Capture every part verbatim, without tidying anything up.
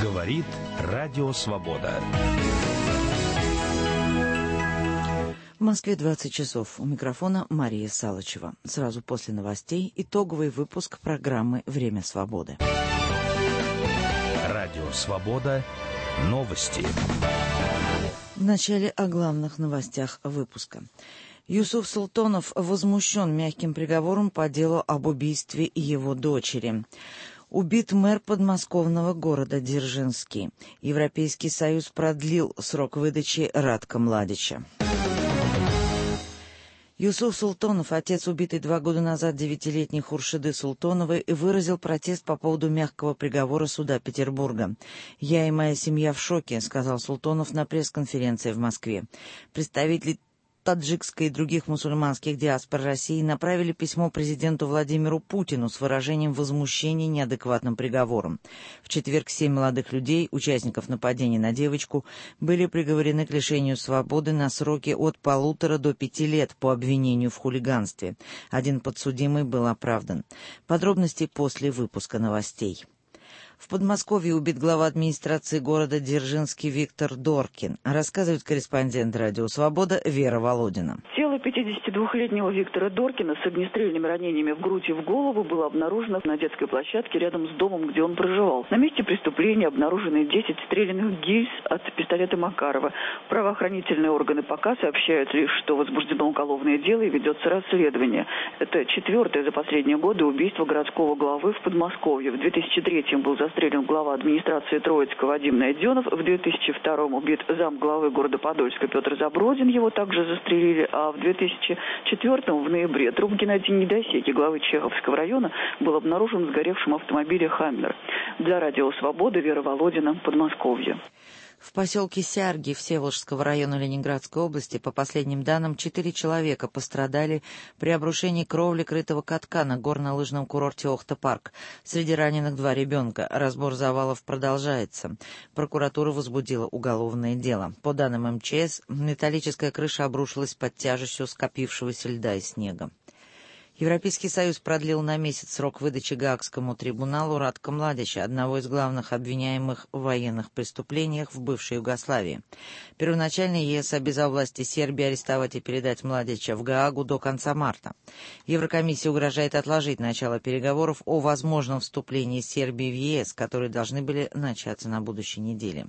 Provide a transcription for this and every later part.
Говорит Радио Свобода. В Москве двадцать часов. У микрофона Мария Салычева. Сразу после новостей итоговый выпуск программы «Время свободы». Радио Свобода. Новости. Вначале о главных новостях выпуска. Юсуф Султонов возмущен мягким приговором по делу об убийстве его дочери. Убит мэр подмосковного города Дзержинский. Европейский Союз продлил срок выдачи Радка Младича. Юсуф Султонов, отец убитой два года назад девятилетней Хуршиды Султоновой, выразил протест по поводу мягкого приговора суда Петербурга. «Я и моя семья в шоке», — сказал Султонов на пресс-конференции в Москве. Представители таджикской и других мусульманских диаспор России направили письмо президенту Владимиру Путину с выражением возмущения неадекватным приговором. В четверг семь молодых людей, участников нападения на девочку, были приговорены к лишению свободы на сроки от полутора до пяти лет по обвинению в хулиганстве. Один подсудимый был оправдан. Подробности после выпуска новостей. В Подмосковье убит глава администрации города Дзержинский Виктор Доркин, рассказывает корреспондент «Радио Свобода» Вера Володина. Тело пятидесятидвухлетнего Виктора Доркина с огнестрельными ранениями в грудь и в голову было обнаружено на детской площадке рядом с домом, где он проживал. На месте преступления обнаружены десять стрелянных гильз от пистолета Макарова. Правоохранительные органы пока сообщают лишь, что возбуждено уголовное дело и ведется расследование. Это четвертое за последние годы убийство городского главы в Подмосковье. В две тысячи третьем был застрелен глава администрации Троицка Вадим Найденов. В две тысячи втором убит замглавы города Подольска Петр Забродин. Его также застрелили. А в две тысячи четвёртом в ноябре труп Геннадия Недосеки, главы Чеховского района, был обнаружен в сгоревшем автомобиле «Хаммер». Для Радио Свобода Вера Володина, Подмосковье. В поселке Сярги Всеволожского района Ленинградской области, по последним данным, четыре человека пострадали при обрушении кровли крытого катка на горнолыжном курорте Охта-Парк. Среди раненых два ребенка. Разбор завалов продолжается. Прокуратура возбудила уголовное дело. По данным эм че эс, металлическая крыша обрушилась под тяжестью скопившегося льда и снега. Европейский Союз продлил на месяц срок выдачи Гаагскому трибуналу Радка Младича, одного из главных обвиняемых в военных преступлениях в бывшей Югославии. Первоначально е эс обязал власти Сербии арестовать и передать Младича в Гаагу до конца марта. Еврокомиссия угрожает отложить начало переговоров о возможном вступлении Сербии в е эс, которые должны были начаться на будущей неделе.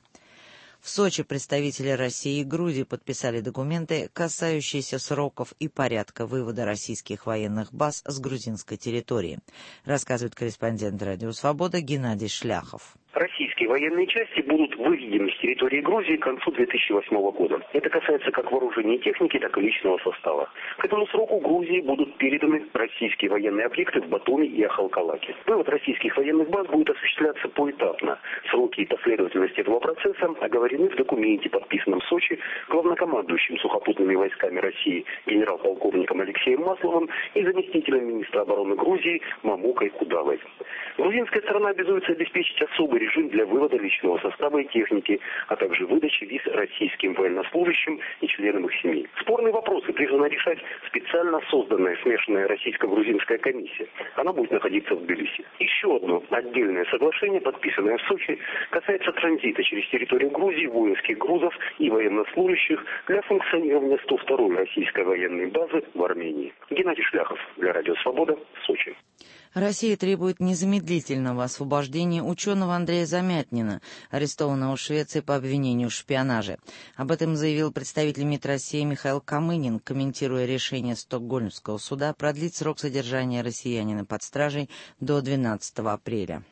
В Сочи представители России и Грузии подписали документы, касающиеся сроков и порядка вывода российских военных баз с грузинской территории, рассказывает корреспондент «Радио Свобода» Геннадий Шляхов. Российские военные части будут выведены с территории Грузии к концу две тысячи восьмого года. Это касается как вооружения и техники, так и личного состава. К этому сроку Грузии будут переданы российские военные объекты в Батуми и Ахалкалаке. Вывод российских военных баз будет осуществляться поэтапно. Сроки и последовательность этого процесса оговорены в документе, подписанном в Сочи главнокомандующим сухопутными войсками России генерал-полковником Алексеем Масловым и заместителем министра обороны Грузии Мамукой Кудавой. Грузинская сторона обязуется обеспечить особый режим для вывода личного состава и техники, а также выдачи виз российским военнослужащим и членам их семей. Спорные вопросы призвана решать специально созданная смешанная российско-грузинская комиссия. Она будет находиться в Тбилиси. Еще одно отдельное соглашение, подписанное в Сочи, касается транзита через территорию Грузии воинских грузов и военнослужащих для функционирования сто второй российской военной базы в Армении. Геннадий Шляхов для Радио Свобода, Сочи. Россия требует незамедлительного освобождения ученого Андрея Замятнина, арестованного в Швеции по обвинению в шпионаже. Об этом заявил представитель МИД России Михаил Камынин, комментируя решение Стокгольмского суда продлить срок содержания россиянина под стражей до двенадцатого апреля.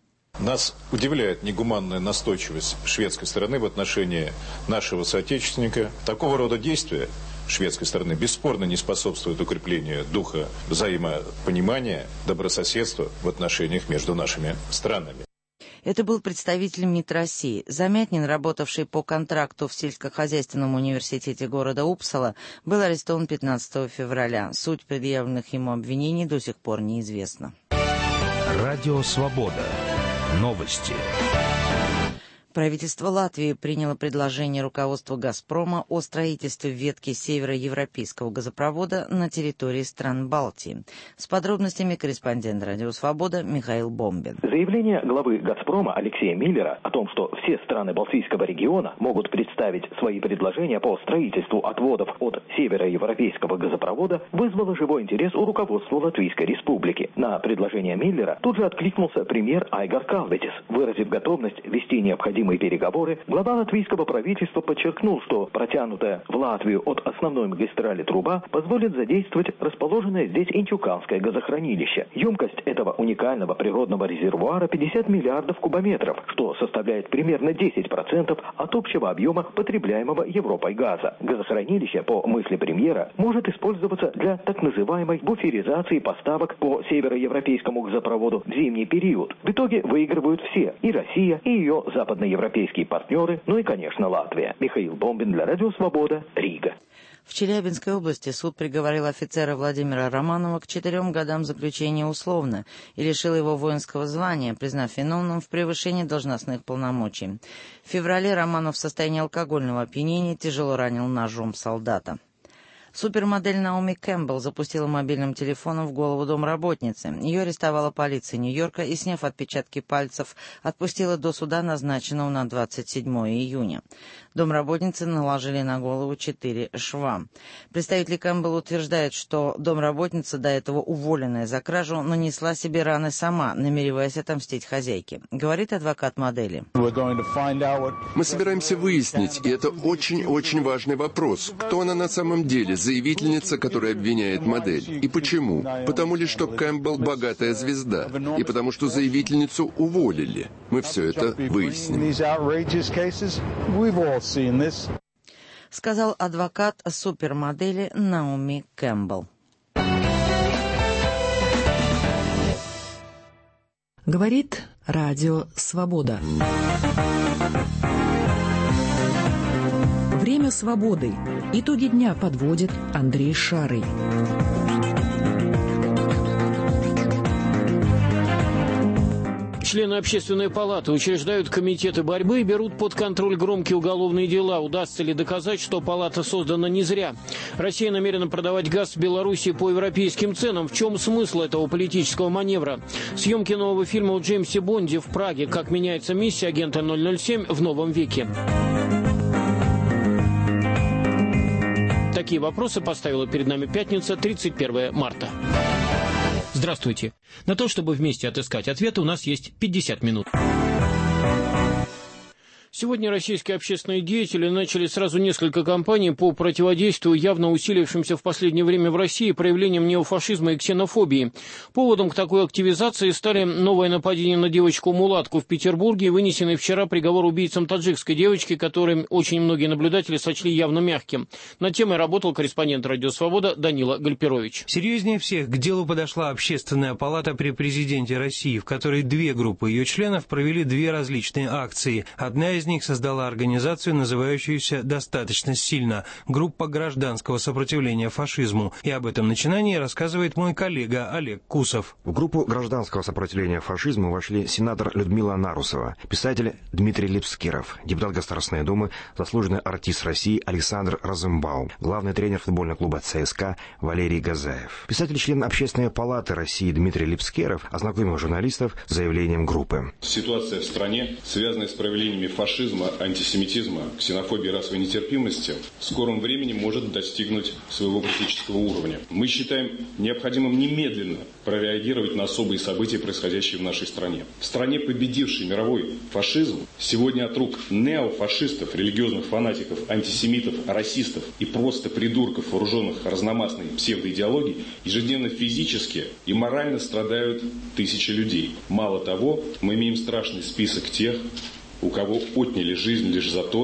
Нас удивляет негуманная настойчивость шведской стороны в отношении нашего соотечественника. Такого рода действия шведской стороны бесспорно не способствуют укреплению духа взаимопонимания, добрососедства в отношениях между нашими странами. Это был представитель МИД России. Замятнин, работавший по контракту в сельскохозяйственном университете города Упсала, был арестован пятнадцатого февраля. Суть предъявленных ему обвинений до сих пор неизвестна. Радио Свобода. Новости. Правительство Латвии приняло предложение руководства «Газпрома» о строительстве ветки североевропейского газопровода на территории стран Балтии. С подробностями корреспондент «Радио Свобода» Михаил Бомбин. Заявление главы «Газпрома» Алексея Миллера о том, что все страны Балтийского региона могут представить свои предложения по строительству отводов от североевропейского газопровода, вызвало живой интерес у руководства Латвийской Республики. На предложение Миллера тут же откликнулся премьер Айгар Калветис. Выразив готовность вести необходимые переговоры, глава латвийского правительства подчеркнул, что протянутая в Латвию от основной магистрали труба позволит задействовать расположенное здесь Инчуканское газохранилище. Емкость этого уникального природного резервуара пятьдесят миллиардов кубометров, что составляет примерно десять процентов от общего объема потребляемого Европой газа. Газохранилище, по мысли премьера, может использоваться для так называемой буферизации поставок по североевропейскому газопроводу в зимний период. В итоге выигрывают все – и Россия, и ее западноевропейские европейские партнеры, ну и, конечно, Латвия. Михаил Бомбин для Радио Свобода, Рига. В Челябинской области суд приговорил офицера Владимира Романова к четырем годам заключения условно и лишил его воинского звания, признав виновным в превышении должностных полномочий. В феврале Романов в состоянии алкогольного опьянения тяжело ранил ножом солдата. Супермодель Наоми Кэмпбелл запустила мобильным телефоном в голову домработницы. Ее арестовала полиция Нью-Йорка и, сняв отпечатки пальцев, отпустила до суда, назначенного на двадцать седьмое июня. Домработницы наложили на голову четыре шва. Представитель Кэмпбелл утверждает, что домработница, до этого уволенная за кражу, нанесла себе раны сама, намереваясь отомстить хозяйке. Говорит адвокат модели. Мы собираемся выяснить, и это очень-очень важный вопрос, кто она на самом деле, заявительница, которая обвиняет модель. И почему? Потому ли, что Кэмпбелл богатая звезда, и потому что заявительницу уволили. Мы все это выясним. Сказал адвокат супермодели Наоми Кэмпбелл. Говорит Радио Свобода. Время свободы. Итоги дня подводит Андрей Шарый. Члены Общественной палаты учреждают комитеты борьбы и берут под контроль громкие уголовные дела. Удастся ли доказать, что палата создана не зря? Россия намерена продавать газ в Беларуси по европейским ценам. В чем смысл этого политического маневра? Съемки нового фильма о Джеймсе Бонде в Праге. Как меняется миссия агента ноль ноль семь в новом веке? Такие вопросы поставила перед нами пятница, тридцать первое марта. Здравствуйте. На то, чтобы вместе отыскать ответы, у нас есть пятьдесят минут. Сегодня российские общественные деятели начали сразу несколько кампаний по противодействию явно усилившимся в последнее время в России проявлениям неофашизма и ксенофобии. Поводом к такой активизации стали новое нападение на девочку-мулатку в Петербурге и вынесенный вчера приговор убийцам таджикской девочки, который очень многие наблюдатели сочли явно мягким. Над темой работал корреспондент «Радио Свобода» Данила Гальперович. Серьезнее всех к делу подошла Общественная палата при президенте России, в которой две группы ее членов провели две различные акции. Одна из них создала организацию, называющуюся достаточно сильно «Группа гражданского сопротивления фашизму». И об этом начинании рассказывает мой коллега Олег Кусов. В группу гражданского сопротивления фашизму вошли сенатор Людмила Нарусова, писатель Дмитрий Липскиров, депутат Государственной Думы, заслуженный артист России Александр Розенбаум, главный тренер футбольного клуба ЦСКА Валерий Газаев. Писатель-член Общественной палаты России Дмитрий Липскиров ознакомил журналистов с заявлением группы. Ситуация в стране, связанная с проявлениями фашизма, антисемитизма, ксенофобии и расовой нетерпимости, в скором времени может достигнуть своего критического уровня. Мы считаем необходимым немедленно прореагировать на особые события, происходящие в нашей стране. В стране, победившей мировой фашизм, сегодня от рук неофашистов, религиозных фанатиков, антисемитов, расистов и просто придурков, вооруженных разномастной псевдоидеологией, ежедневно физически и морально страдают тысячи людей. Мало того, мы имеем страшный список тех, у кого отняли жизнь лишь за то,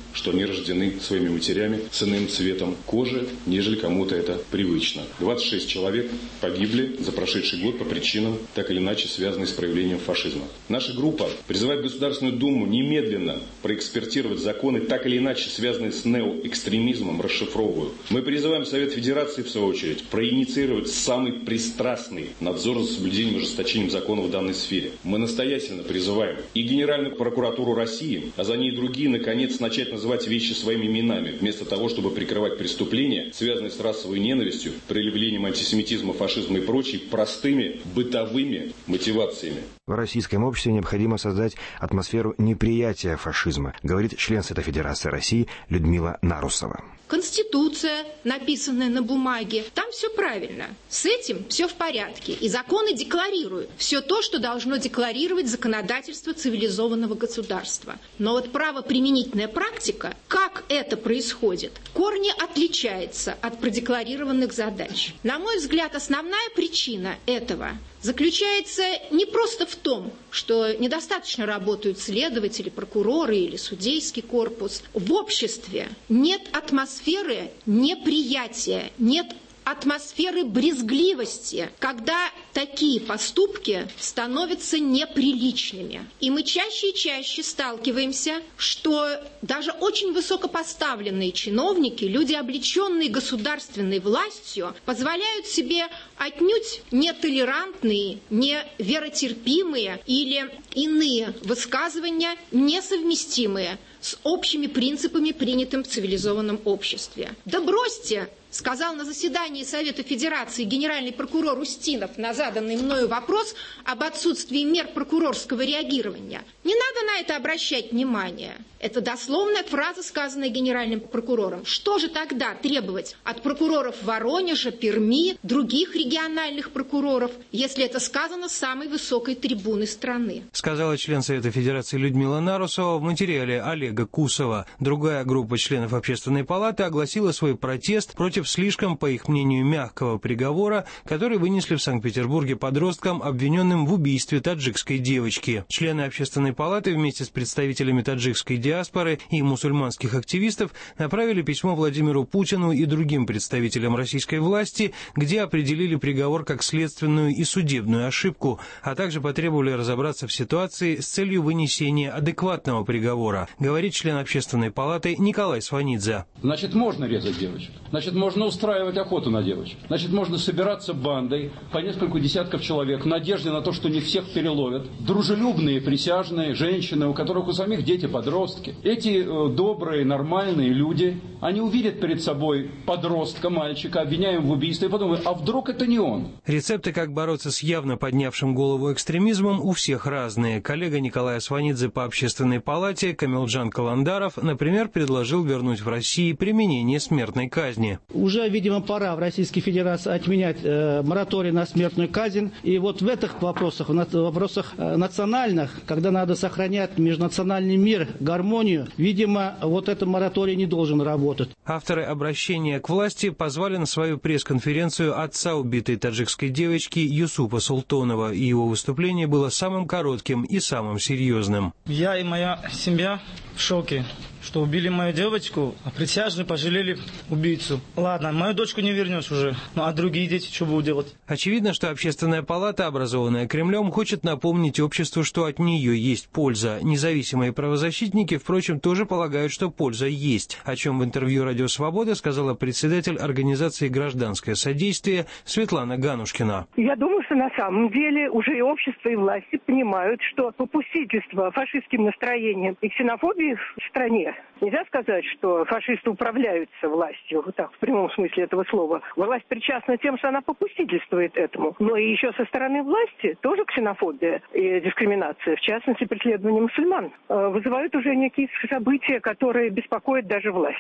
что они рождены своими матерями с иным цветом кожи, нежели кому-то это привычно. двадцать шесть человек погибли за прошедший год по причинам, так или иначе связанным с проявлением фашизма. Наша группа призывает Государственную Думу немедленно проэкспертировать законы, так или иначе связанные с неоэкстремизмом, расшифровываю. Мы призываем Совет Федерации, в свою очередь, проинициировать самый пристрастный надзор за соблюдением и ужесточением законов в данной сфере. Мы настоятельно призываем и Генеральную прокуратуру России, а за ней и другие, наконец, начать называть вещи своими именами, вместо того, чтобы прикрывать преступления, связанные с расовой ненавистью, проявлением антисемитизма, фашизма и прочей, простыми бытовыми мотивациями. В российском обществе необходимо создать атмосферу неприятия фашизма, говорит член Совета Федерации России Людмила Нарусова. Конституция, написанная на бумаге, там все правильно. С этим все в порядке. И законы декларируют все то, что должно декларировать законодательство цивилизованного государства. Но вот правоприменительная практика, как это происходит, в корне отличается от продекларированных задач. На мой взгляд, основная причина этого заключается не просто в том, что недостаточно работают следователи, прокуроры или судейский корпус. В обществе нет атмосферы неприятия, нет атмосферы брезгливости, когда такие поступки становятся неприличными. И мы чаще и чаще сталкиваемся, что даже очень высокопоставленные чиновники, люди, облеченные государственной властью, позволяют себе отнюдь нетолерантные, неверотерпимые или иные высказывания, несовместимые с общими принципами, принятыми в цивилизованном обществе. Да бросьте, сказал на заседании Совета Федерации генеральный прокурор Устинов на заданный мною вопрос об отсутствии мер прокурорского реагирования. Не надо на это обращать внимание. Это дословная фраза, сказанная генеральным прокурором. Что же тогда требовать от прокуроров Воронежа, Перми, других региональных прокуроров, если это сказано с самой высокой трибуны страны? Сказала член Совета Федерации Людмила Нарусова в материале Олега Кусова. Другая группа членов Общественной палаты огласила свой протест против слишком, по их мнению, мягкого приговора, который вынесли в Санкт-Петербурге подросткам, обвиненным в убийстве таджикской девочки. Члены Общественной палаты вместе с представителями таджикской диаспоры и мусульманских активистов направили письмо Владимиру Путину и другим представителям российской власти, где определили приговор как следственную и судебную ошибку, а также потребовали разобраться в ситуации с целью вынесения адекватного приговора, говорит член Общественной палаты Николай Сванидзе. Значит, можно резать девочек. Значит, можно устраивать охоту на девочек. Значит, можно собираться бандой по несколько десятков человек в надежде на то, что не всех переловят. Дружелюбные, присяжные, женщины, у которых у самих дети, подростки. Эти э, добрые, нормальные люди, они увидят перед собой подростка, мальчика, обвиняем в убийстве, и подумают, а вдруг это не он? Рецепты, как бороться с явно поднявшим голову экстремизмом, у всех разные. Коллега Николая Сванидзе по Общественной палате Камилджан Каландаров, например, предложил вернуть в России применение смертной казни. Уже, видимо, пора в Российской Федерации отменять э, мораторий на смертную казнь. И вот в этих вопросах, в вопросах э, национальных, когда надо сохранять межнациональный мир, гармонию, видимо, вот этот мораторий не должен работать. Авторы обращения к власти позвали на свою пресс-конференцию отца убитой таджикской девочки Юсупа Султонова, и его выступление было самым коротким и самым серьезным. Я и моя семья в шоке, что убили мою девочку, а присяжные пожалели убийцу. Ладно, мою дочку не вернешь уже, ну а другие дети что будут делать? Очевидно, что Общественная палата, образованная Кремлем, хочет напомнить обществу, что от нее есть польза. Независимые правозащитники, впрочем, тоже полагают, что польза есть, о чем в интервью «Радио Свобода» сказала председатель организации «Гражданское содействие» Светлана Ганушкина. Я думаю, что на самом деле уже и общество, и власти понимают, что попустительство фашистским настроением и ксенофобией в стране. Нельзя сказать, что фашисты управляются властью, вот так, в прямом смысле этого слова. Власть причастна тем, что она попустительствует этому. Но и еще со стороны власти тоже ксенофобия и дискриминация, в частности, преследование мусульман, вызывают уже некие события, которые беспокоят даже власть.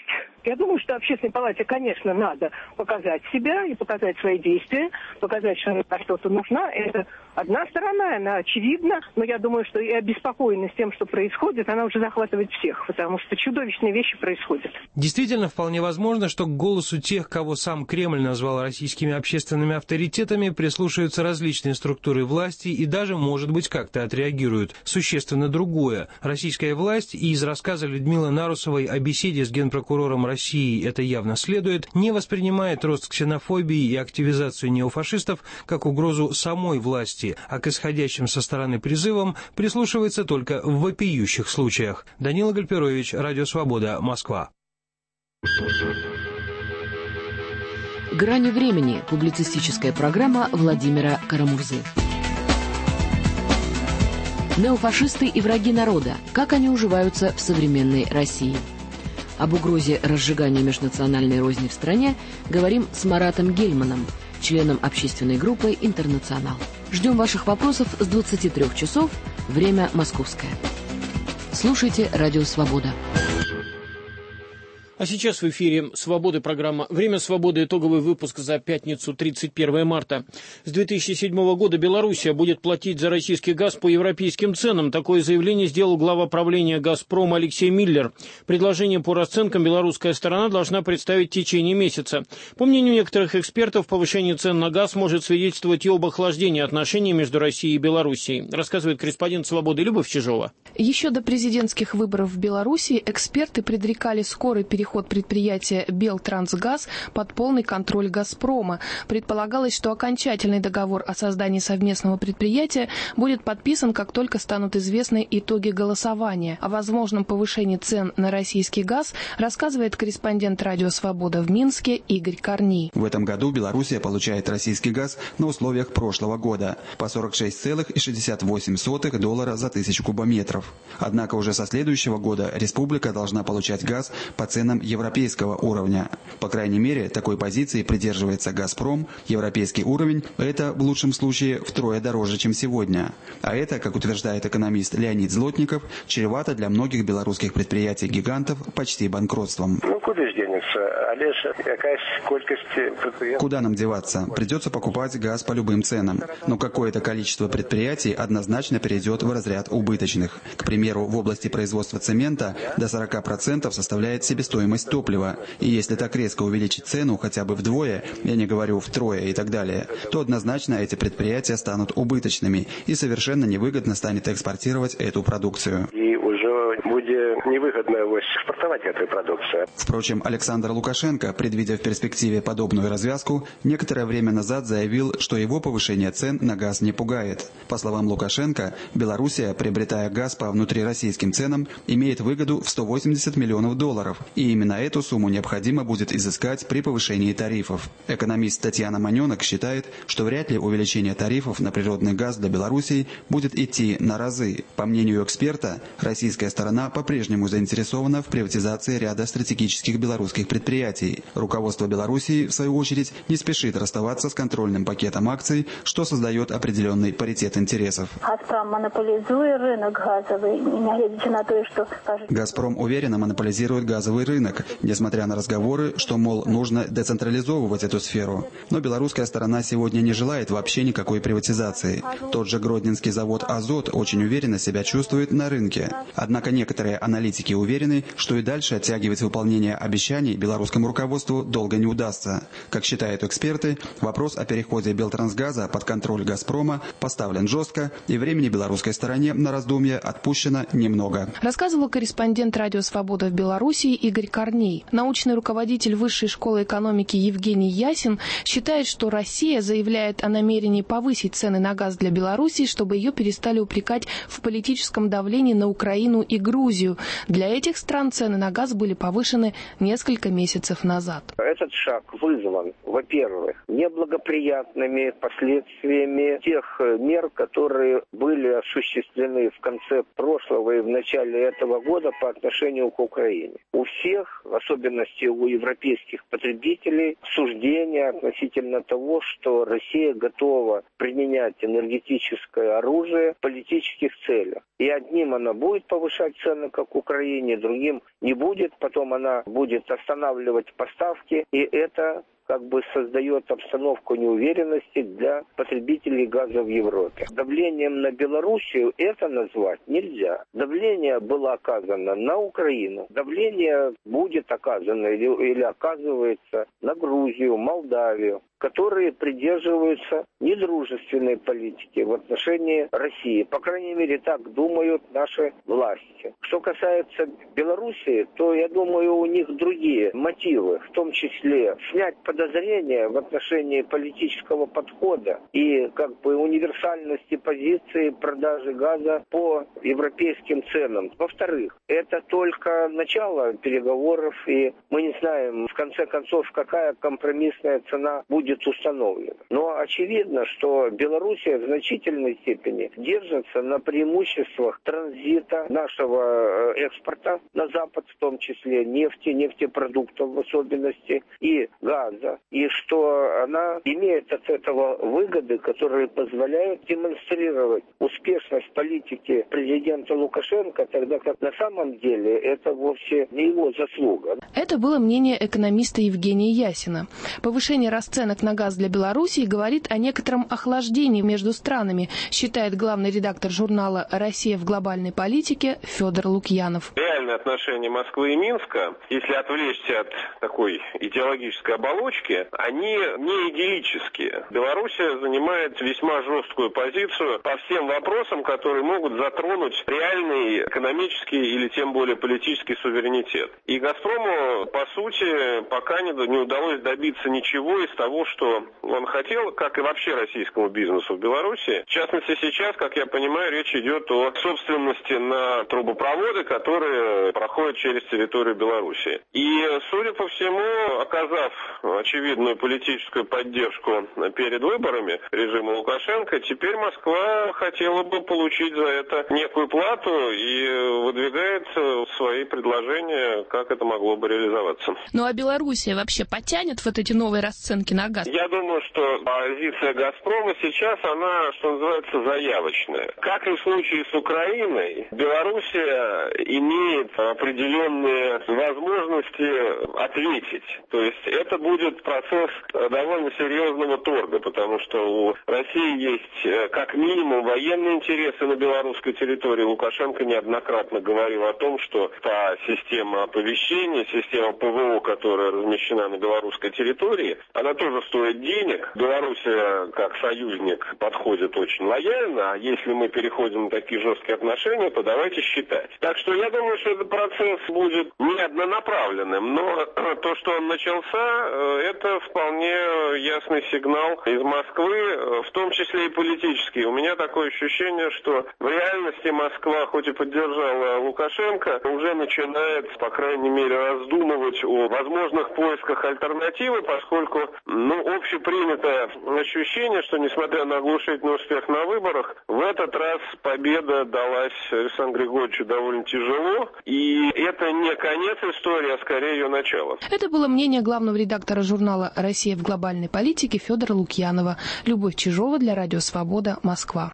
Я думаю, что Общественной палате, конечно, надо показать себя и показать свои действия, показать, что она на что-то нужна. Это одна сторона, она очевидна, но я думаю, что и обеспокоенность тем, что происходит, она уже захватывает всех, потому что чудовищные вещи происходят. Действительно, вполне возможно, что к голосу тех, кого сам Кремль назвал российскими общественными авторитетами, прислушаются различные структуры власти и даже, может быть, как-то отреагируют. Существенно другое. Российская власть, и из рассказа Людмилы Нарусовой о беседе с генпрокурором России это явно следует, не воспринимает рост ксенофобии и активизацию неофашистов как угрозу самой власти, а к исходящим со стороны призывам прислушивается только в вопиющих случаях. Данила Гальперович, Радио Свобода, Москва. «Грани времени» – публицистическая программа Владимира Карамурзы. Неофашисты и враги народа. Как они уживаются в современной России? Об угрозе разжигания межнациональной розни в стране говорим с Маратом Гельманом, членом общественной группы «Интернационал». Ждем ваших вопросов с двадцати трёх часов, время московское. Слушайте Радио Свобода. А сейчас в эфире «Свободы» программа «Время свободы». Итоговый выпуск за пятницу, тридцать первое марта. С две тысячи седьмого года Белоруссия будет платить за российский газ по европейским ценам. Такое заявление сделал глава правления «Газпрома» Алексей Миллер. Предложение по расценкам белорусская сторона должна представить в течение месяца. По мнению некоторых экспертов, повышение цен на газ может свидетельствовать и об охлаждении отношений между Россией и Белоруссией, рассказывает корреспондент «Свободы» Любовь Чижова. Еще до президентских выборов в Беларуси эксперты предрекали скорый переход Ход предприятия «Белтрансгаз» под полный контроль «Газпрома». Предполагалось, что окончательный договор о создании совместного предприятия будет подписан, как только станут известны итоги голосования. О возможном повышении цен на российский газ рассказывает корреспондент «Радио Свобода» в Минске Игорь Корней. В этом году Белоруссия получает российский газ на условиях прошлого года по сорок шесть целых шестьдесят восемь сотых доллара за тысячу кубометров. Однако уже со следующего года республика должна получать газ по ценам европейского уровня. По крайней мере, такой позиции придерживается «Газпром». Европейский уровень – это, в лучшем случае, втрое дороже, чем сегодня. А это, как утверждает экономист Леонид Злотников, чревато для многих белорусских предприятий-гигантов почти банкротством. Ну, куда же денется? Олеж, какая сколькость... Куда нам деваться? Придется покупать газ по любым ценам. Но какое-то количество предприятий однозначно перейдет в разряд убыточных. К примеру, в области производства цемента до сорока процентов составляет себестоимость топлива. И если так резко увеличить цену хотя бы вдвое, я не говорю втрое и так далее, то однозначно эти предприятия станут убыточными и совершенно невыгодно станет экспортировать эту продукцию. И уже будет невыгодно экспортовать эту продукцию. Впрочем, Александр Лукашенко, предвидя в перспективе подобную развязку, некоторое время назад заявил, что его повышение цен на газ не пугает. По словам Лукашенко, Белоруссия, приобретая газ по внутрироссийским ценам, имеет выгоду в сто восемьдесят миллионов долларов, и именно эту сумму необходимо будет изыскать при повышении тарифов. Экономист Татьяна Маненок считает, что вряд ли увеличение тарифов на природный газ для Белоруссии будет идти на разы. По мнению эксперта, российская сторона по-прежнему заинтересована в приватизации ряда стратегических белорусских предприятий. Руководство Белоруссии, в свою очередь, не спешит расставаться с контрольным пакетом акций, что создает определенный паритет интересов. «Газпром» монополизует рынок газовый, не глядя на то, что... «Газпром» уверенно монополизирует газовый рынок, несмотря на разговоры, что, мол, нужно децентрализовывать эту сферу. Но белорусская сторона сегодня не желает вообще никакой приватизации. Тот же гродненский завод «Азот» очень уверенно себя чувствует на рынке. Однако некоторые аналитики уверены, что и дальше оттягивать выполнение обещаний белорусскому руководству долго не удастся. Как считают эксперты, вопрос о переходе Белтрансгаза под контроль «Газпрома» поставлен жестко, и времени белорусской стороне на раздумье отпущено немного. Рассказывал корреспондент «Радио Свобода» в Белоруссии Игорь Корней. Научный руководитель Высшей школы экономики Евгений Ясин считает, что Россия заявляет о намерении повысить цены на газ для Белоруссии, чтобы ее перестали упрекать в политическом давлении на Украину и Грузию. Для этих стран цены на газ были повышены несколько месяцев назад. Этот шаг вызван во-первых, неблагоприятными последствиями тех мер, которые были осуществлены в конце прошлого и в начале этого года по отношению к Украине. У всех, в особенности у европейских потребителей, суждения относительно того, что Россия готова применять энергетическое оружие в политических целях. И одним она будет повышать цены, как в Украине, другим не будет, потом она будет останавливать поставки, и это как бы создает обстановку неуверенности для потребителей газа в Европе. Давлением на Белоруссию это назвать нельзя. Давление было оказано на Украину. Давление будет оказано или, или оказывается на Грузию, Молдавию, которые придерживаются недружественной политики в отношении России. По крайней мере, так думают наши власти. Что касается Белоруссии, то, я думаю, у них другие мотивы, в том числе снять подозрения в отношении политического подхода и как бы универсальности позиции продажи газа по европейским ценам. Во-вторых, это только начало переговоров, и мы не знаем, в конце концов, какая компромиссная цена будет установлено. Но очевидно, что Белоруссия в значительной степени держится на преимуществах транзита нашего экспорта на Запад, в том числе нефти, нефтепродуктов в особенности, и газа. И что она имеет от этого выгоды, которые позволяют демонстрировать успешность политики президента Лукашенко, тогда как на самом деле это вовсе не его заслуга. Это было мнение экономиста Евгения Ясина. Повышение расценок на газ для Белоруссии говорит о некотором охлаждении между странами, считает главный редактор журнала «Россия в глобальной политике» Федор Лукьянов. Реальные отношения Москвы и Минска, если отвлечься от такой идеологической оболочки, они не идиллические. Белоруссия занимает весьма жесткую позицию по всем вопросам, которые могут затронуть реальный экономический или тем более политический суверенитет. И «Газпрому», по сути, пока не, не удалось добиться ничего из того, что он хотел, как и вообще российскому бизнесу в Беларуси. В частности, сейчас, как я понимаю, речь идет о собственности на трубопроводы, которые проходят через территорию Беларуси. И, судя по всему, оказав очевидную политическую поддержку перед выборами режима Лукашенко, теперь Москва хотела бы получить за это некую плату и выдвигает свои предложения, как это могло бы реализоваться. Ну а Белоруссия вообще потянет вот эти новые расценки на газ? Я думаю, что позиция «Газпрома» сейчас, она, что называется, заявочная. Как и в случае с Украиной, Белоруссия имеет определенные возможности ответить. То есть это будет процесс довольно серьезного торга, потому что у России есть как минимум военные интересы на белорусской территории. Лукашенко неоднократно говорил о том, что та система оповещения, система ПВО, которая размещена на белорусской территории, она тоже стоит денег. Белоруссия как союзник подходит очень лояльно, а если мы переходим на такие жесткие отношения, то давайте считать. Так что я думаю, что этот процесс будет не однонаправленным, но то, что он начался, это вполне ясный сигнал из Москвы, в том числе и политический. У меня такое ощущение, что в реальности Москва, хоть и поддержала Лукашенко, уже начинает, по крайней мере, раздумывать о возможных поисках альтернативы, поскольку, ну, общепринятое ощущение, что, несмотря на оглушительный успех на выборах, в этот раз победа далась Александру Григорьевичу довольно тяжело, и это не конец истории, а скорее ее начало. Это было мнение главного редактора журнала «Россия в глобальной политике» Федора Лукьянова. Любовь Чижова для Радио Свобода, Москва.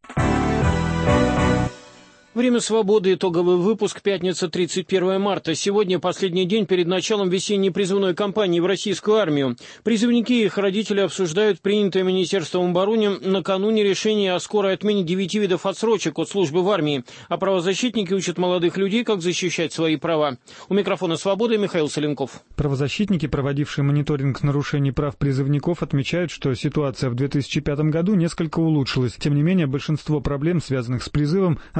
Время свободы. Итоговый выпуск. Пятница, тридцать первое марта. Сегодня последний день перед началом весенней призывной кампании в российскую армию. Призывники и их родители обсуждают принятое Министерством обороны накануне решение о скорой отмене девяти видов отсрочек от службы в армии. А правозащитники учат молодых людей, как защищать свои права. У микрофона «Свободы» Михаил Соленков. Правозащитники, проводившие мониторинг нарушений прав призывников, отмечают, что ситуация в две тысячи пятом году несколько улучшилась. Тем не менее, большинство проблем, связанных с призывом, остаются.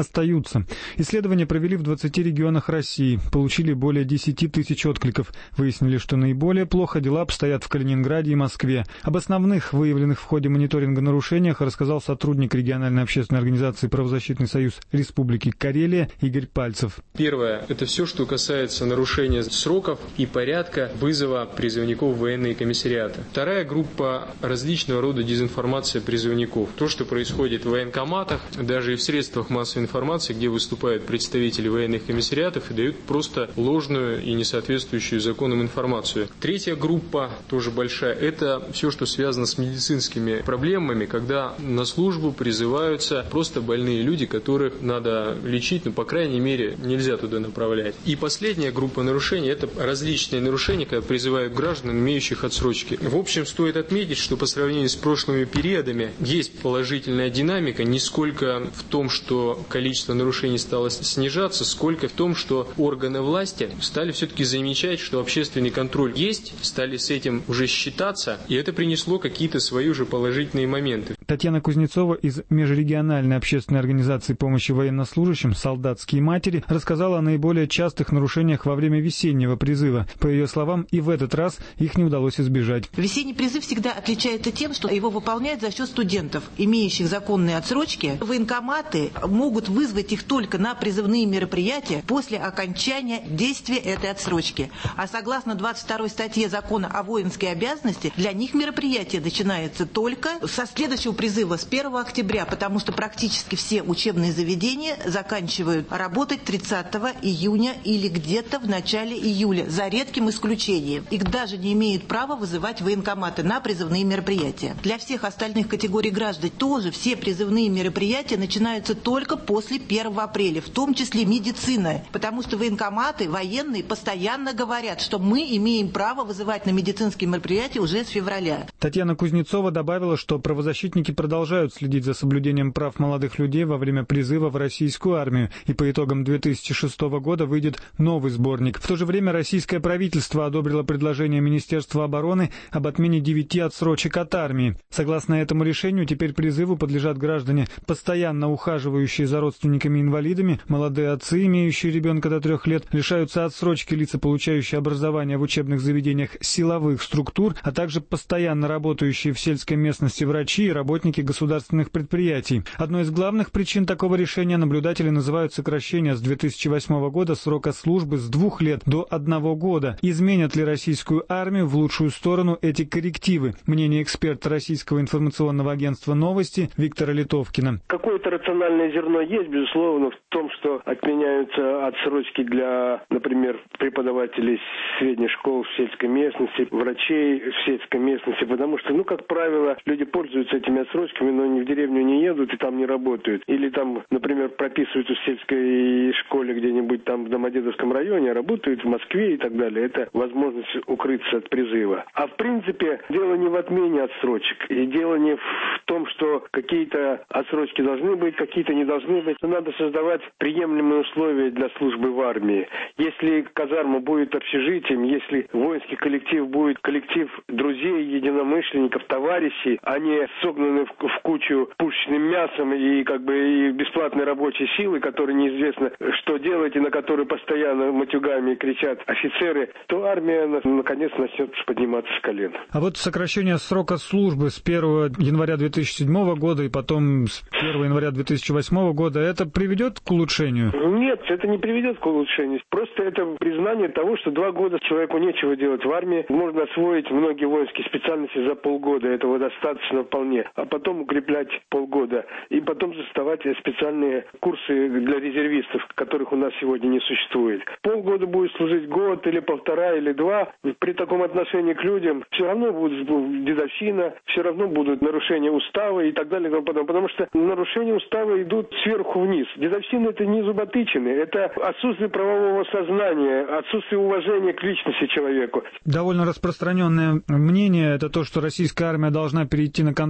вернуться. Исследование провели в двадцати регионах России, получили более десяти тысяч откликов. Выяснили, что наиболее плохо дела обстоят в Калининграде и Москве. Об основных выявленных в ходе мониторинга нарушениях рассказал сотрудник региональной общественной организации «Правозащитный союз Республики Карелия» Игорь Пальцев. Первое – это все, что касается нарушения сроков и порядка вызова призывников в военные комиссариаты. Вторая группа – различного рода дезинформация призывников. То, что происходит в военкоматах, даже и в средствах массовой информации, где выступают представители военных комиссариатов и дают просто ложную и не соответствующую законам информацию. Третья группа, тоже большая, это все, что связано с медицинскими проблемами, когда на службу призываются просто больные люди, которых надо лечить, но, по крайней мере, нельзя туда направлять. И последняя группа нарушений – это различные нарушения, когда призывают граждан, имеющих отсрочки. В общем, стоит отметить, что по сравнению с прошлыми периодами есть положительная динамика, не сколько в том, что количество нарушений стало снижаться, сколько в том, что органы власти стали все-таки замечать, что общественный контроль есть, стали с этим уже считаться, и это принесло какие-то свои уже положительные моменты. Татьяна Кузнецова из межрегиональной общественной организации помощи военнослужащим «Солдатские матери» рассказала о наиболее частых нарушениях во время весеннего призыва. По ее словам, и в этот раз их не удалось избежать. Весенний призыв всегда отличается тем, что его выполняют за счет студентов, имеющих законные отсрочки. Военкоматы могут вызвать их только на призывные мероприятия после окончания действия этой отсрочки. А согласно двадцать второй статье закона о воинской обязанности, для них мероприятие начинается только со следующего призыва, с первого октября, потому что практически все учебные заведения заканчивают работать тридцатого июня или где-то в начале июля, за редким исключением. Их даже не имеют права вызывать военкоматы на призывные мероприятия. Для всех остальных категорий граждан тоже все призывные мероприятия начинаются только после первого апреля, в том числе медицина, потому что военкоматы, военные постоянно говорят, что мы имеем право вызывать на медицинские мероприятия уже с февраля. Татьяна Кузнецова добавила, что правозащитники продолжают следить за соблюдением прав молодых людей во время призыва в российскую армию, и по итогам две тысячи шестого года выйдет новый сборник. В то же время российское правительство одобрило предложение Министерства обороны об отмене девяти отсрочек от армии. Согласно этому решению, теперь призыву подлежат граждане, постоянно ухаживающие за родственниками-инвалидами, молодые отцы, имеющие ребенка до трех лет, лишаются отсрочки лица, получающие образование в учебных заведениях силовых структур, а также постоянно работающие в сельской местности врачи и работники государственных предприятий. Одной из главных причин такого решения наблюдатели называют сокращение с две тысячи восьмого года срока службы с двух лет до одного года. Изменят ли российскую армию в лучшую сторону эти коррективы? Мнение эксперта российского информационного агентства «Новости» Виктора Литовкина. Какое-то рациональное зерно есть, безусловно, в том, что отменяются отсрочки для, например, преподавателей средних школ в сельской местности, врачей в сельской местности, потому что, ну, как правило, люди пользуются этими отсрочками, но они в деревню не едут и там не работают. Или там, например, прописываются в сельской школе где-нибудь там в Домодедовском районе, а работают в Москве и так далее. Это возможность укрыться от призыва. А в принципе, дело не в отмене отсрочек. И дело не в том, что какие-то отсрочки должны быть, какие-то не должны быть. Но надо создавать приемлемые условия для службы в армии. Если казарма будет общежитием, если воинский коллектив будет коллектив друзей, единомышленников, товарищей, а не согнаны в, в кучу пушечным мясом и как бы и бесплатной рабочей силы, которые неизвестно, что делать, и на которые постоянно матюгами кричат офицеры, то армия наконец начнет подниматься с колен. А вот сокращение срока службы с первого января две тысячи седьмого года и потом с первого января две тысячи восьмого года, это приведет к улучшению? Нет, это не приведет к улучшению. Просто это признание того, что два года человеку нечего делать в армии. Можно освоить многие воинские специальности за полгода. Этого достаточно вполне. А потом укреплять полгода. И потом заставать специальные курсы для резервистов, которых у нас сегодня не существует. Полгода будет служить год или полтора или два. При таком отношении к людям все равно будет дедовщина, все равно будут нарушения устава и так далее. И тому подобное. Потому что нарушения устава идут сверху вниз. Дедовщина — это не зуботычины, это отсутствие правового сознания, отсутствие уважения к личности человеку. Довольно распространенное мнение — это то, что российская армия должна перейти на контрактную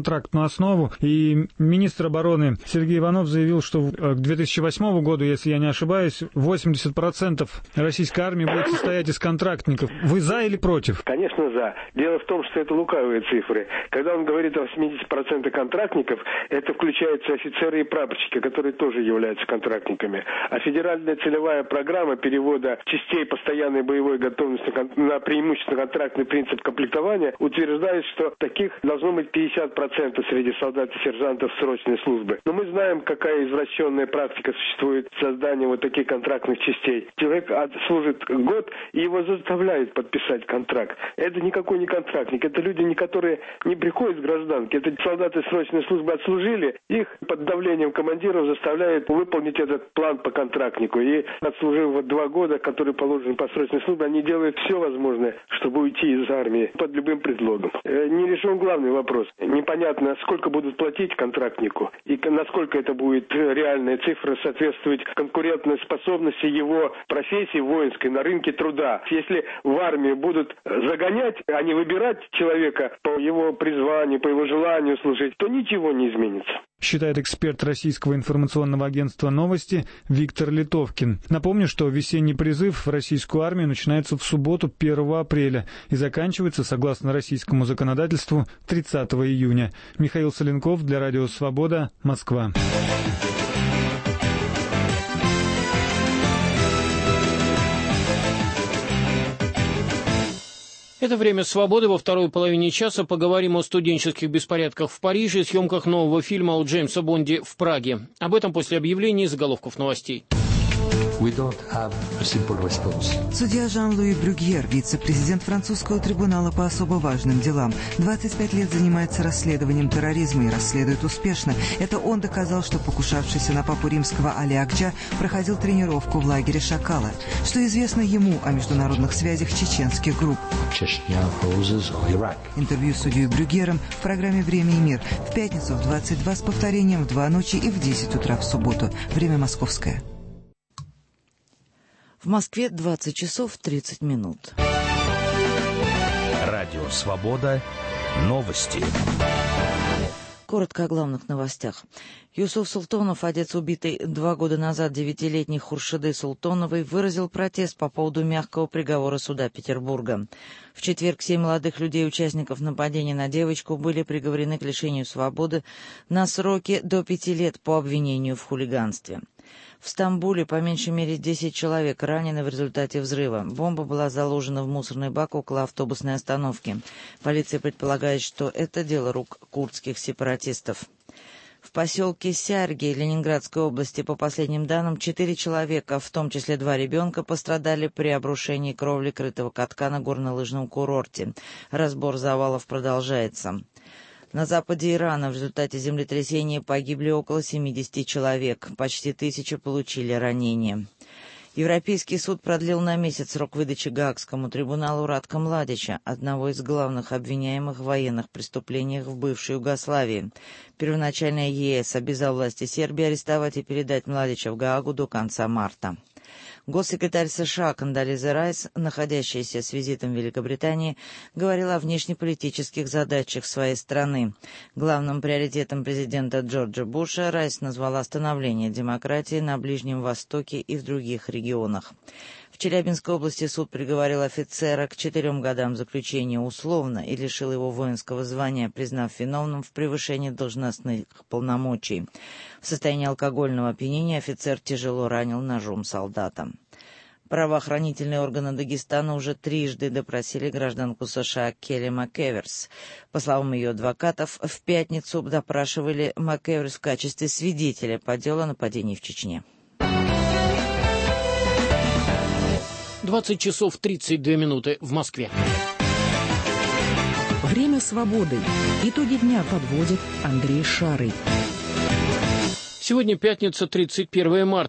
основу. И министр обороны Сергей Иванов заявил, что к две тысячи восьмому году, если я не ошибаюсь, восемьдесят процентов российской армии будет состоять из контрактников. Вы за или против? Конечно, за. Дело в том, что это лукавые цифры. Когда он говорит о восьмидесяти процентах контрактников, это включаются офицеры и прапорщики, которые тоже являются контрактниками. А федеральная целевая программа перевода частей постоянной боевой готовности на преимущественно контрактный принцип комплектования утверждает, что таких должно быть пятьдесят процентов среди солдат и сержантов срочной службы. Но мы знаем, какая извращенная практика существует в создании вот таких контрактных частей. Человек служит год, и его заставляют подписать контракт. Это никакой не контрактник. Это люди, которые не приходят с гражданки. Это солдаты срочной службы отслужили. Их под давлением командиров заставляют выполнить этот план по контрактнику. И отслужив вот два года, которые положены по срочной службе, они делают все возможное, чтобы уйти из армии под любым предлогом. Не решен главный вопрос. Непонятно, сколько будут платить контрактнику и насколько это будет реальная цифра соответствовать конкурентной способности его профессии воинской на рынке труда. Если в армию будут загонять, а не выбирать человека по его призванию, по его желанию служить, то ничего не изменится. Считает эксперт российского информационного агентства «Новости» Виктор Литовкин. Напомню, что весенний призыв в российскую армию начинается в субботу первого апреля и заканчивается, согласно российскому законодательству, тридцатого июня. Михаил Соленков для Радио Свобода, Москва. Это «Время свободы». Во второй половине часа поговорим о студенческих беспорядках в Париже и съемках нового фильма о Джеймсе Бонде в Праге. Об этом после объявлений и заголовков новостей. Судья Жан-Луи Брюгьер, вице-президент французского трибунала по особо важным делам, двадцать пять лет занимается расследованием терроризма и расследует успешно. Это он доказал, что покушавшийся на папу римского Али Акча проходил тренировку в лагере Шакала. Что известно ему о международных связях чеченских групп? Интервью с судьей Брюгьером в программе «Время и мир» в пятницу в двадцать два с повторением в два ночи и в десять утра в субботу. Время московское. В Москве двадцать часов тридцать минут. Радио «Свобода». Новости. Коротко о главных новостях. Юсуф Султонов, отец убитой два года назад девятилетней Хуршиды Султоновой, выразил протест по поводу мягкого приговора суда Петербурга. В четверг семь молодых людей, участников нападения на девочку, были приговорены к лишению свободы на сроки до пяти лет по обвинению в хулиганстве. В Стамбуле по меньшей мере десять человек ранены в результате взрыва. Бомба была заложена в мусорный бак около автобусной остановки. Полиция предполагает, что это дело рук курдских сепаратистов. В поселке Сярги Ленинградской области, по последним данным, четыре человека, в том числе два ребенка, пострадали при обрушении кровли крытого катка на горнолыжном курорте. Разбор завалов продолжается. На западе Ирана в результате землетрясения погибли около семидесяти человек, почти тысяча получили ранения. Европейский суд продлил на месяц срок выдачи Гаагскому трибуналу Радка Младича, одного из главных обвиняемых в военных преступлениях в бывшей Югославии. Первоначально ЕС обязал власти Сербии арестовать и передать Младича в Гаагу до конца марта. Госсекретарь США Кондолиза Райс, находящаяся с визитом в Великобритании, говорила о внешнеполитических задачах своей страны. Главным приоритетом президента Джорджа Буша Райс назвала становление демократии на Ближнем Востоке и в других регионах. В Челябинской области суд приговорил офицера к четырем годам заключения условно и лишил его воинского звания, признав виновным в превышении должностных полномочий. В состоянии алкогольного опьянения офицер тяжело ранил ножом солдата. Правоохранительные органы Дагестана уже трижды допросили гражданку США Келли МакЭверс. По словам ее адвокатов, в пятницу допрашивали МакЭверс в качестве свидетеля по делу о нападении в Чечне. двадцать часов тридцать две минуты в Москве. Время свободы. Итоги дня подводит Андрей Шарый. Сегодня пятница, тридцать первое марта.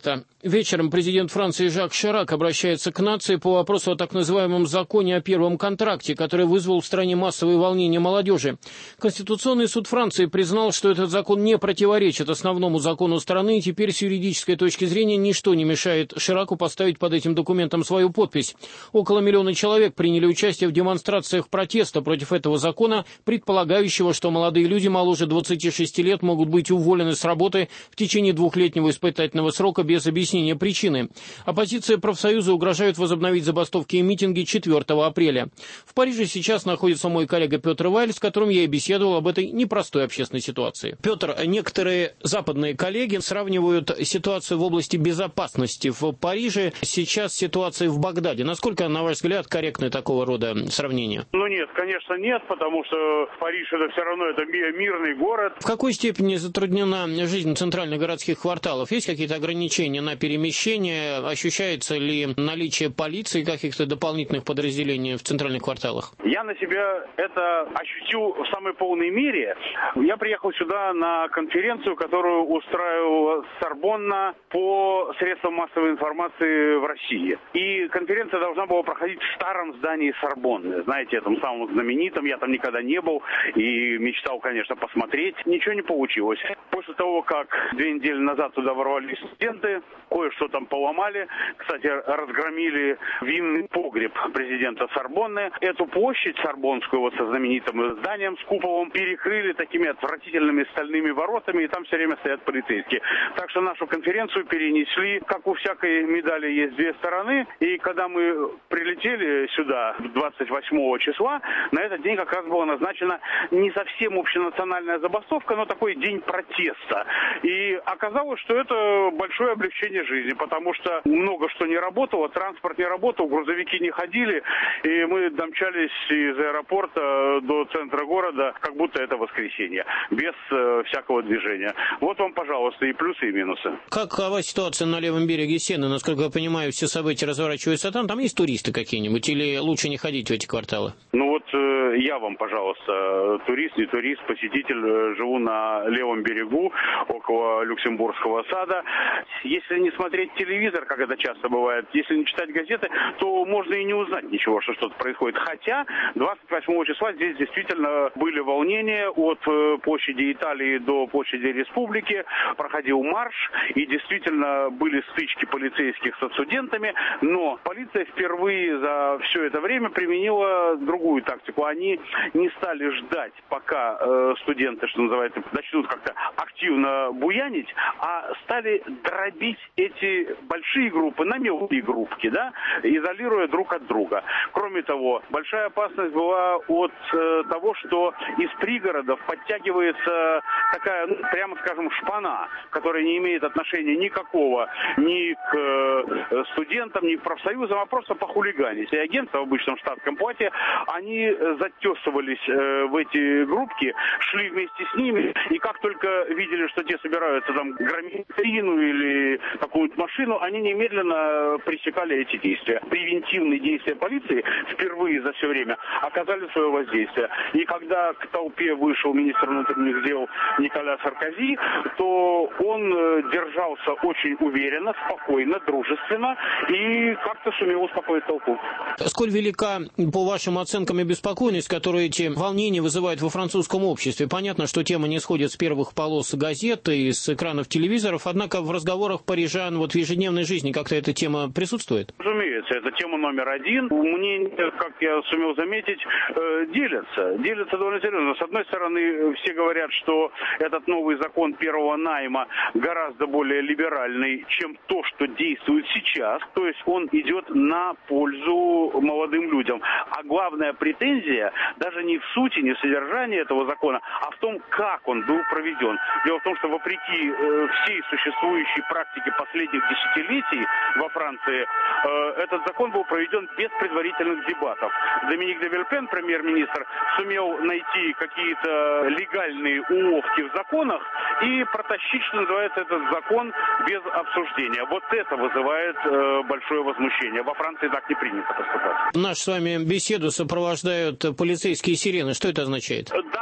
Вечером президент Франции Жак Ширак обращается к нации по вопросу о так называемом законе о первом контракте, который вызвал в стране массовые волнения молодежи. Конституционный суд Франции признал, что этот закон не противоречит основному закону страны, и теперь с юридической точки зрения ничто не мешает Шираку поставить под этим документом свою подпись. Около миллиона человек приняли участие в демонстрациях протеста против этого закона, предполагающего, что молодые люди моложе двадцати шести лет могут быть уволены с работы в течение двухлетнего испытательного срока без объяснения причины. Оппозиция профсоюза угрожают возобновить забастовки и митинги четвёртого апреля. В Париже сейчас находится мой коллега Петр Вайль, с которым я и беседовал об этой непростой общественной ситуации. Петр, некоторые западные коллеги сравнивают ситуацию в области безопасности в Париже сейчас с ситуацией в Багдаде. Насколько, на ваш взгляд, корректны такого рода сравнения? Ну нет, конечно нет, потому что Париж это все равно это мирный город. В какой степени затруднена жизнь центральных городских кварталов? Есть какие-то ограничения на перемещение? Ощущается ли наличие полиции, каких-то дополнительных подразделений в центральных кварталах? Я на себя это ощутил в самой полной мере. Я приехал сюда на конференцию, которую устраивала Сорбонна по средствам массовой информации в России. И конференция должна была проходить в старом здании Сорбонны. Знаете, этом самом знаменитом. Я там никогда не был и мечтал, конечно, посмотреть. Ничего не получилось. После того, как две недели назад туда ворвались студенты, кое-что там поломали. Кстати, разгромили винный погреб президента Сорбонны. Эту площадь Сорбонскую вот со знаменитым зданием с куполом перекрыли такими отвратительными стальными воротами, и там все время стоят полицейские. Так что нашу конференцию перенесли. Как у всякой медали есть две стороны. И когда мы прилетели сюда двадцать восьмого числа, на этот день как раз была назначена не совсем общенациональная забастовка, но такой день протеста. И оказалось, что это большое облегчение жизни, потому что много что не работало, транспорт не работал, грузовики не ходили, и мы домчались из аэропорта до центра города, как будто это воскресенье, без э, всякого движения. Вот вам, пожалуйста, и плюсы, и минусы. Какова ситуация на левом береге Сены? Насколько я понимаю, все события разворачиваются там. Там есть туристы какие-нибудь или лучше не ходить в эти кварталы? Ну вот э, я вам, пожалуйста, турист, не турист, посетитель, живу на левом берегу, около Люксембургского сада. Если не смотреть телевизор, как это часто бывает, если не читать газеты, то можно и не узнать ничего, что что-то происходит. Хотя двадцать восьмого числа здесь действительно были волнения от площади Италии до площади Республики, проходил марш, и действительно были стычки полицейских со студентами, но полиция впервые за все это время применила другую тактику. Они не стали ждать, пока э, студенты, что называется, начнут как-то активно буянить, а стали дробить эти большие группы на мелкие группки, да, изолируя друг от друга. Кроме того, большая опасность была от э, того, что из пригородов подтягивается такая, ну, прямо скажем, шпана, которая не имеет отношения никакого ни к э, студентам, ни к профсоюзам, а просто похулиганить. И агенты в обычном штатском платье, они затесывались э, в эти группки, шли вместе с ними, и как только видели, что те собираются там громить витрину или какую-то машину, они немедленно пресекали эти действия. Превентивные действия полиции впервые за все время оказали свое воздействие. И когда к толпе вышел министр внутренних дел Николя Саркози, то он держался очень уверенно, спокойно, дружественно и как-то сумел успокоить толпу. Сколь велика, по вашим оценкам, беспокойность, которую эти волнения вызывают во французском обществе? Понятно, что тема не сходит с первых полос газет и с экранов телевизоров, однако в разговорах парижан вот в ежедневной жизни как-то эта тема присутствует? Разумеется, это тема номер один. Мнения, как я сумел заметить, делятся. Делятся довольно серьезно. С одной стороны, все говорят, что этот новый закон первого найма гораздо более либеральный, чем то, что действует сейчас. То есть он идет на пользу молодым людям. А главная претензия даже не в сути, не в содержании этого закона, а в том, как он был проведен. Дело в том, что вопреки э, всей существующей практике последних десятилетий во Франции, э, этот закон был проведен без предварительных дебатов. Доминик де Вильпен, премьер-министр, сумел найти какие-то легальные уловки в законах и протащить, что называется, этот закон без обсуждения. Вот это вызывает э, большое возмущение. Во Франции так не принято поступать. Нашу с вами беседу сопровождают полицейские сирены. Что это означает? Да,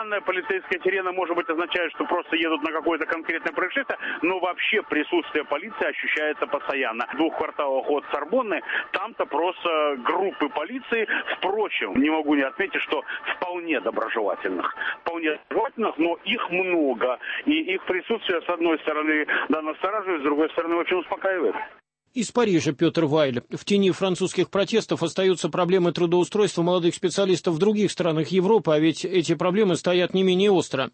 Данная полицейская сирена, может быть, означает, что просто едут на какое-то конкретное происшествие, но вообще присутствие полиции ощущается постоянно. В двух кварталах от Сорбонны там-то просто группы полиции. Впрочем, не могу не отметить, что вполне доброжелательных. Вполне доброжелательных, но их много. И их присутствие, с одной стороны, да, настораживает, с другой стороны, очень успокаивает. Из Парижа Петр Вайль. В тени французских протестов остаются проблемы трудоустройства молодых специалистов в других странах Европы, а ведь эти проблемы стоят не менее остро.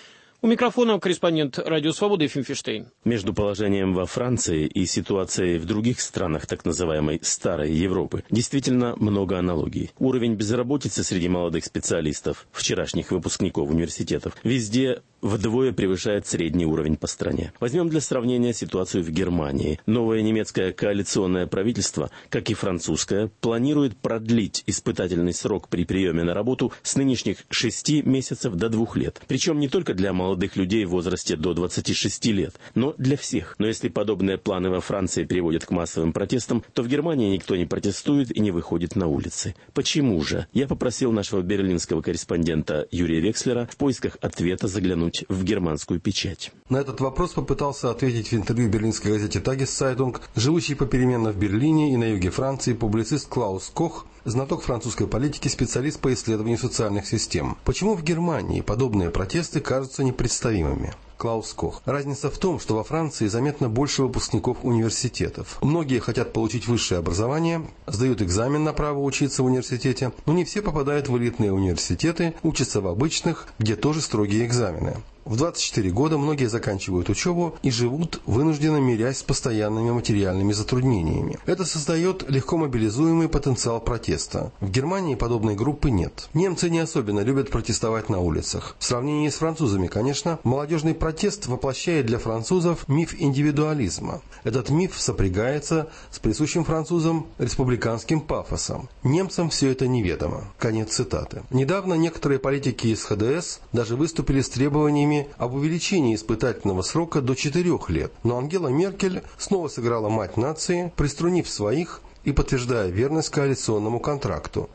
У микрофона корреспондент «Радио Свобода» Ефим Фиштейн. Между положением во Франции и ситуацией в других странах так называемой «старой Европы» действительно много аналогий. Уровень безработицы среди молодых специалистов, вчерашних выпускников университетов, везде вдвое превышает средний уровень по стране. Возьмем для сравнения ситуацию в Германии. Новое немецкое коалиционное правительство, как и французское, планирует продлить испытательный срок при приеме на работу с нынешних шести месяцев до двух лет. Причем не только для молодых людей в возрасте до двадцати шести лет, но для всех. Но если подобные планы во Франции приводят к массовым протестам, то в Германии никто не протестует и не выходит на улицы. Почему же? Я попросил нашего берлинского корреспондента Юрия Векслера в поисках ответа заглянуть в германскую печать. На этот вопрос попытался ответить в интервью берлинской газете «Тагес-Цайтунг» живущий попеременно в Берлине и на юге Франции публицист Клаус Кох, знаток французской политики, специалист по исследованию социальных систем. Почему в Германии подобные протесты кажутся непредставимыми? Клаус Кох. Разница в том, что во Франции заметно больше выпускников университетов. Многие хотят получить высшее образование, сдают экзамен на право учиться в университете, но не все попадают в элитные университеты, учатся в обычных, где тоже строгие экзамены. В двадцать четыре года многие заканчивают учебу и живут, вынужденно мирясь с постоянными материальными затруднениями. Это создает легко мобилизуемый потенциал протеста. В Германии подобной группы нет. Немцы не особенно любят протестовать на улицах. В сравнении с французами, конечно, молодежный протест воплощает для французов миф индивидуализма. Этот миф сопрягается с присущим французам республиканским пафосом. Немцам все это неведомо. Конец цитаты. Недавно некоторые политики из ха дэ эс даже выступили с требованиями об увеличении испытательного срока до четырех лет. Но Ангела Меркель снова сыграла мать нации, приструнив своих и подтверждая верность коалиционному контракту.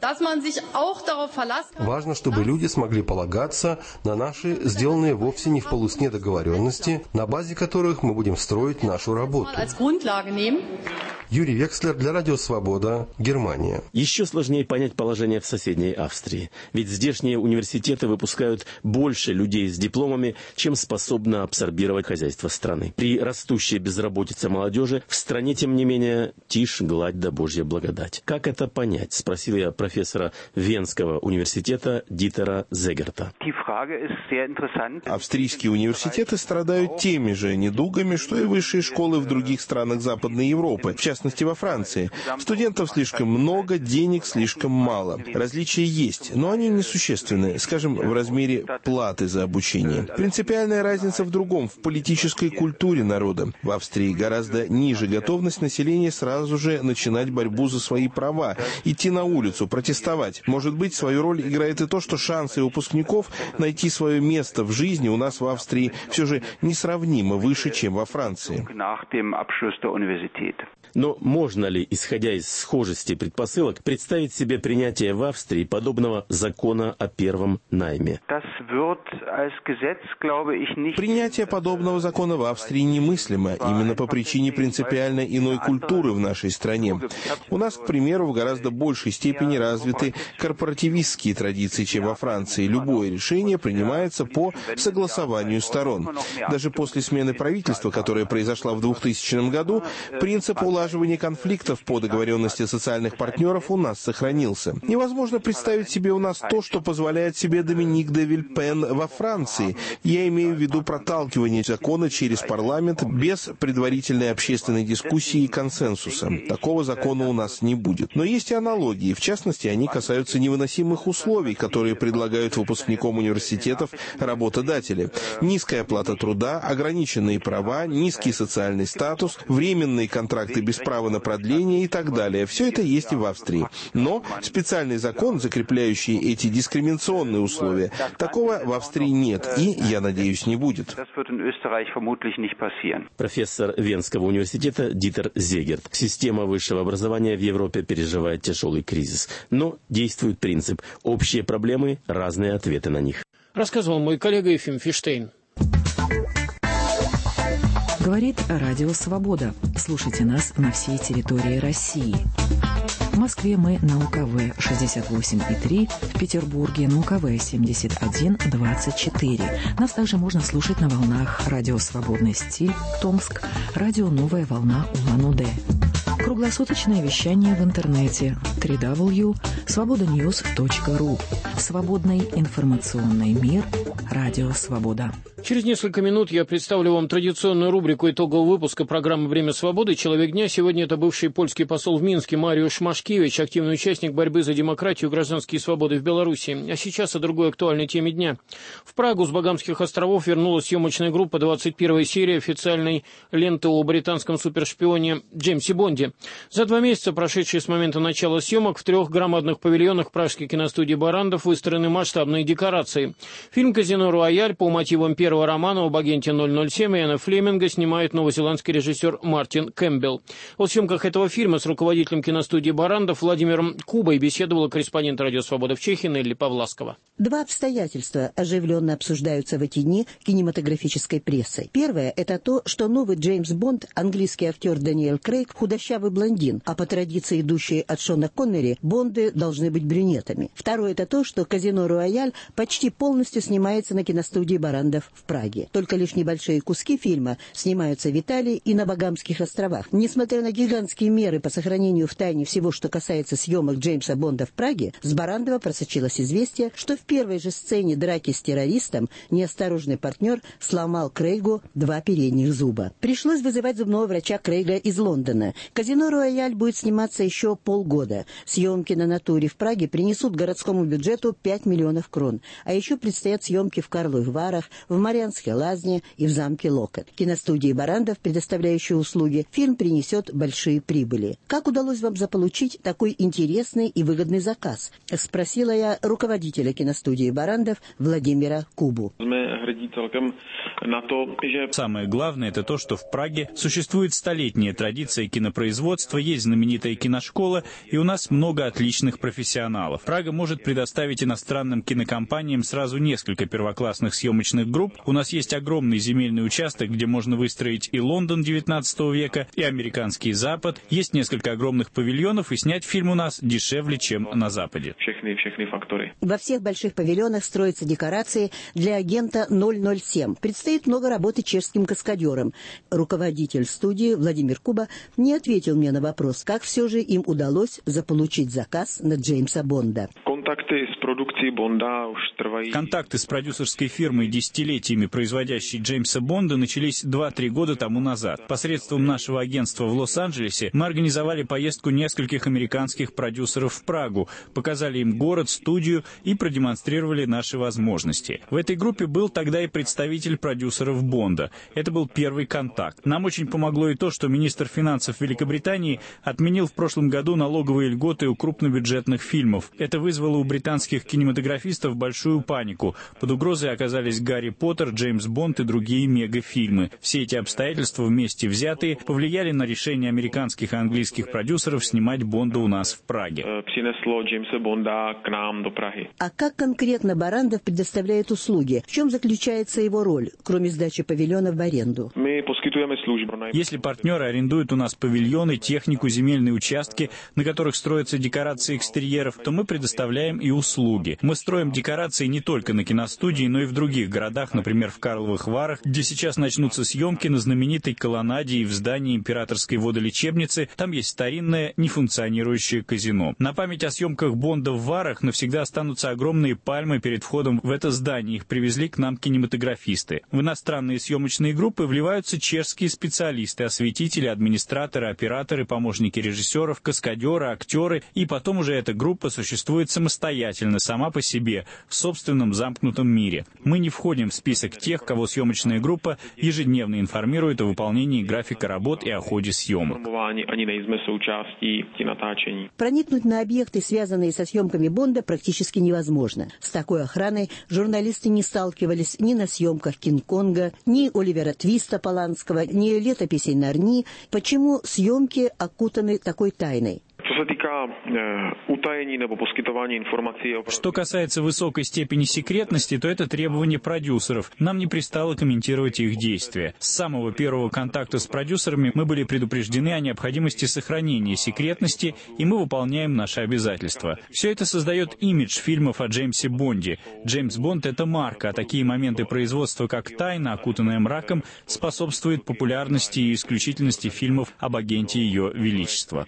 Важно, чтобы люди смогли полагаться на наши, сделанные вовсе не в полусне договоренности, на базе которых мы будем строить нашу работу. Юрий Векслер для Радио Свобода, Германия. Еще сложнее понять положение в соседней Австрии. Ведь здешние университеты выпускают больше людей с дипломами, чем способно абсорбировать хозяйство страны. При растущей безработице молодежи в стране, тем не менее, тишь, гладь да Божья благодать. Как это понять? Спросил я профессора Венского университета Дитера Зегерта. Австрийские университеты страдают теми же недугами, что и высшие школы в других странах Западной Европы, в частности во Франции. Студентов слишком много, денег слишком мало. Различия есть, но они несущественны, скажем, в размере платы за обучение. Принципиальная разница в другом, в политической культуре народа. В Австрии гораздо ниже готовность населения сразу же начинать борьбу за свои права, идти на улицу, протестовать. Может быть, свою роль играет и то, что шансы выпускников найти свое место в жизни у нас в Австрии все же несравнимо выше, чем во Франции. Но можно ли, исходя из схожести предпосылок, представить себе принятие в Австрии подобного закона о первом найме? Принятие подобного закона в Австрии немыслимо, именно по причине принципиально иной культуры в нашей стране. У нас, к примеру, в гораздо большей степени развиты корпоративистские традиции, чем во Франции. Любое решение принимается по согласованию сторон. Даже после смены правительства, которая произошла в двухтысячном году, принцип улаживания конфликтов по договоренности социальных партнеров у нас сохранился. Невозможно представить себе у нас то, что позволяет себе Доминик де Вильпен во Франции. Я имею в виду проталкивание закона через парламент без предварительной общественной дискуссии и консенсуса. Такого закона у нас не будет. Но есть и аналогии. В частности, они касаются невыносимых условий, которые предлагают выпускникам университетов работодатели. Низкая оплата труда, ограниченные права, низкий социальный статус, временные контракты без права на продление и так далее. Все это есть и в Австрии. Но специальный закон, закрепляющий эти дискриминационные условия, такого в Австрии нет и, я надеюсь, не будет. Профессор Венского университета Дитер Зегерт. Система высшего образования в Европе переживает тяжелый кризис. Но действует принцип: общие проблемы, разные ответы на них. Рассказывал мой коллега Ефим Фиштейн. Говорит Радио Свобода. Слушайте нас на всей территории России. В Москве мы на У К В шестьдесят восемь и три, в Петербурге на У К В семьдесят один двадцать четыре. Нас также можно слушать на волнах Радио Свободный стиль, Томск, Радио Новая волна Улан-Удэ. Круглосуточное вещание в интернете дабл ю дабл ю дабл ю точка свобода ньюс точка ру. Свободный информационный мир. Радио Свобода. Через несколько минут я представлю вам традиционную рубрику итогового выпуска программы «Время свободы». Человек дня сегодня это бывший польский посол в Минске Мариуш Машкевич, активный участник борьбы за демократию и гражданские свободы в Беларуси. А сейчас о другой актуальной теме дня. В Прагу с Багамских островов вернулась съемочная группа двадцать первой серии официальной ленты о британском супершпионе Джеймсе Бонде. За два месяца, прошедшие с момента начала съемок, в трех громадных павильонах пражской киностудии «Барандов» выстроены масштабные декорации. Фильм «Казино Рояль» по мотивам первого романа об агенте ноль ноль семь Иэна Флеминга снимает новозеландский режиссер Мартин Кэмпбелл. О съемках этого фильма с руководителем киностудии «Барандов» Владимиром Кубой беседовала корреспондент «Радио Свобода» в Чехии Нелли Павласкова. Два обстоятельства оживленно обсуждаются в эти дни кинематографической прессой. Первое – это то, что новый Джеймс Бонд, английский актер Дэниел Крейг, худощавый блондин, а по традиции, идущей от Шона Коннери, Бонды должны быть брюнетами. Второе – это то, что «Казино Рояль» почти полностью снимается на киностудии «Барандов» в Праге. Только лишь небольшие куски фильма снимаются в Италии и на Багамских островах. Несмотря на гигантские меры по сохранению в тайне всего, что касается съемок Джеймса Бонда в Праге, с Барандова просочилось известие, что в первой же сцене драки с террористом неосторожный партнер сломал Крейгу два передних зуба. Пришлось вызывать зубного врача Крейга из Лондона. «Казино Рояль» будет сниматься еще полгода. Съемки на натуре в Праге принесут городскому бюджету пять миллионов крон. А еще предстоят съемки в Карловых Варах, в Марианской Лазне и в замке Локот. Киностудии «Барандов», предоставляющие услуги, фильм принесет большие прибыли. «Как удалось вам заполучить такой интересный и выгодный заказ?» — спросила я руководителя киностудии «Барандов» Владимира Кубу. Самое главное — это то, что в Праге существует столетняя традиция кинопроизводства, есть знаменитая киношкола, и у нас много отличных профессионалов. Прага может предоставить иностранным кинокомпаниям сразу несколько первоклассных съемочных групп. У нас есть огромный земельный участок, где можно выстроить и Лондон девятнадцатого века, и американский Запад. Есть несколько огромных павильонов, и снять фильм у нас дешевле, чем на Западе. Во всех больших павильонах строятся декорации для агента ноль ноль семь. Предстоит много работы чешским каскадерам. Руководитель студии Владимир Куба не ответил мне на вопрос, как все же им удалось заполучить заказ на Джеймса Бонда. Контакты с продукцией Бонда уж Контакты с продюсерской фирмой, десятилетиями производящей Джеймса Бонда, начались два-три года тому назад. Посредством нашего агентства в Лос-Анджелесе мы организовали поездку нескольких американских продюсеров в Прагу, показали им город, студию и продемонстрировали наши возможности. В этой группе был тогда и представитель продюсеров Бонда. Это был первый контакт. Нам очень помогло и то, что министр финансов Великобритании отменил в прошлом году налоговые льготы у крупнобюджетных фильмов. Это вызвало у британских кинематографистов большую панику. Под угрозой оказались Гарри Поттер, Джеймс Бонд и другие мегафильмы. Все эти обстоятельства вместе взятые повлияли на решение американских и английских продюсеров снимать Бонда у нас в Праге. А как конкретно Барандов предоставляет услуги? В чем заключается его роль, кроме сдачи павильонов в аренду? Если партнеры арендуют у нас павильоны, технику, земельные участки, на которых строятся декорации экстерьеров, то мы предоставляем и услуги. Мы строим декорации не только на киностудии, но и в других городах, например, в Карловых Варах, где сейчас начнутся съемки на знаменитой колоннаде и в здании императорской водолечебницы. Там есть старинное, нефункционирующее казино. На память о съемках Бонда в Варах навсегда останутся огромные пальмы перед входом в это здание. Их привезли к нам кинематографисты. В иностранные съемочные группы вливаются чешские специалисты, осветители, администраторы, операторы, помощники режиссеров, каскадеры, актеры. И потом уже эта группа существует самостоятельно, сама по себе, в собственном замкнутом мире. Мы не входим в список тех, кого съемочная группа ежедневно информирует о выполнении графика работ и о ходе съемок. Проникнуть на объекты, связанные со съемками Бонда, практически невозможно. С такой охраной журналисты не сталкивались ни на съемках Кинг-Конга, ни Оливера Твиста Поланского, ни летописей Нарни. Почему съемки окутаны такой тайной? Что касается высокой степени секретности, то это требование продюсеров. Нам не пристало комментировать их действия. С самого первого контакта с продюсерами мы были предупреждены о необходимости сохранения секретности, и мы выполняем наши обязательства. Все это создает имидж фильмов о Джеймсе Бонде. Джеймс Бонд — это марка, а такие моменты производства, как «Тайна», окутанная мраком, способствуют популярности и исключительности фильмов об агенте Ее Величества.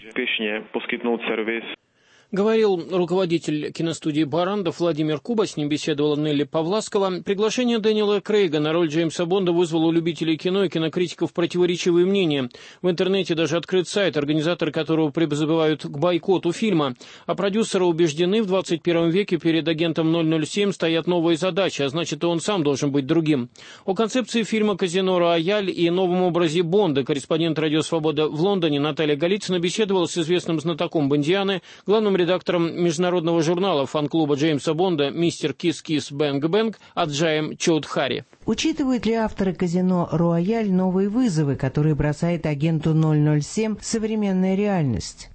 Говорил руководитель киностудии «Барандов» Владимир Куба, с ним беседовала Нелли Павласкова. Приглашение Дэниела Крейга на роль Джеймса Бонда вызвало у любителей кино и кинокритиков противоречивые мнения. В интернете даже открыт сайт, организаторы которого призывают к бойкоту фильма. А продюсеры убеждены, в двадцать первом веке перед агентом ноль ноль семь стоят новые задачи, а значит, и он сам должен быть другим. О концепции фильма «Казино Рояль» и новом образе Бонда корреспондент «Радио Свобода» в Лондоне Наталья Голицына беседовала с известным знатоком бондианы, главным редактором международного журнала фан-клуба Джеймса Бонда «Мистер Кис-Кис Бэнг-Бэнг» Аджаем Чоудхари. Учитывают ли авторы «Казино Рояль» новые вызовы, которые бросает агенту ноль ноль семь современная реальность?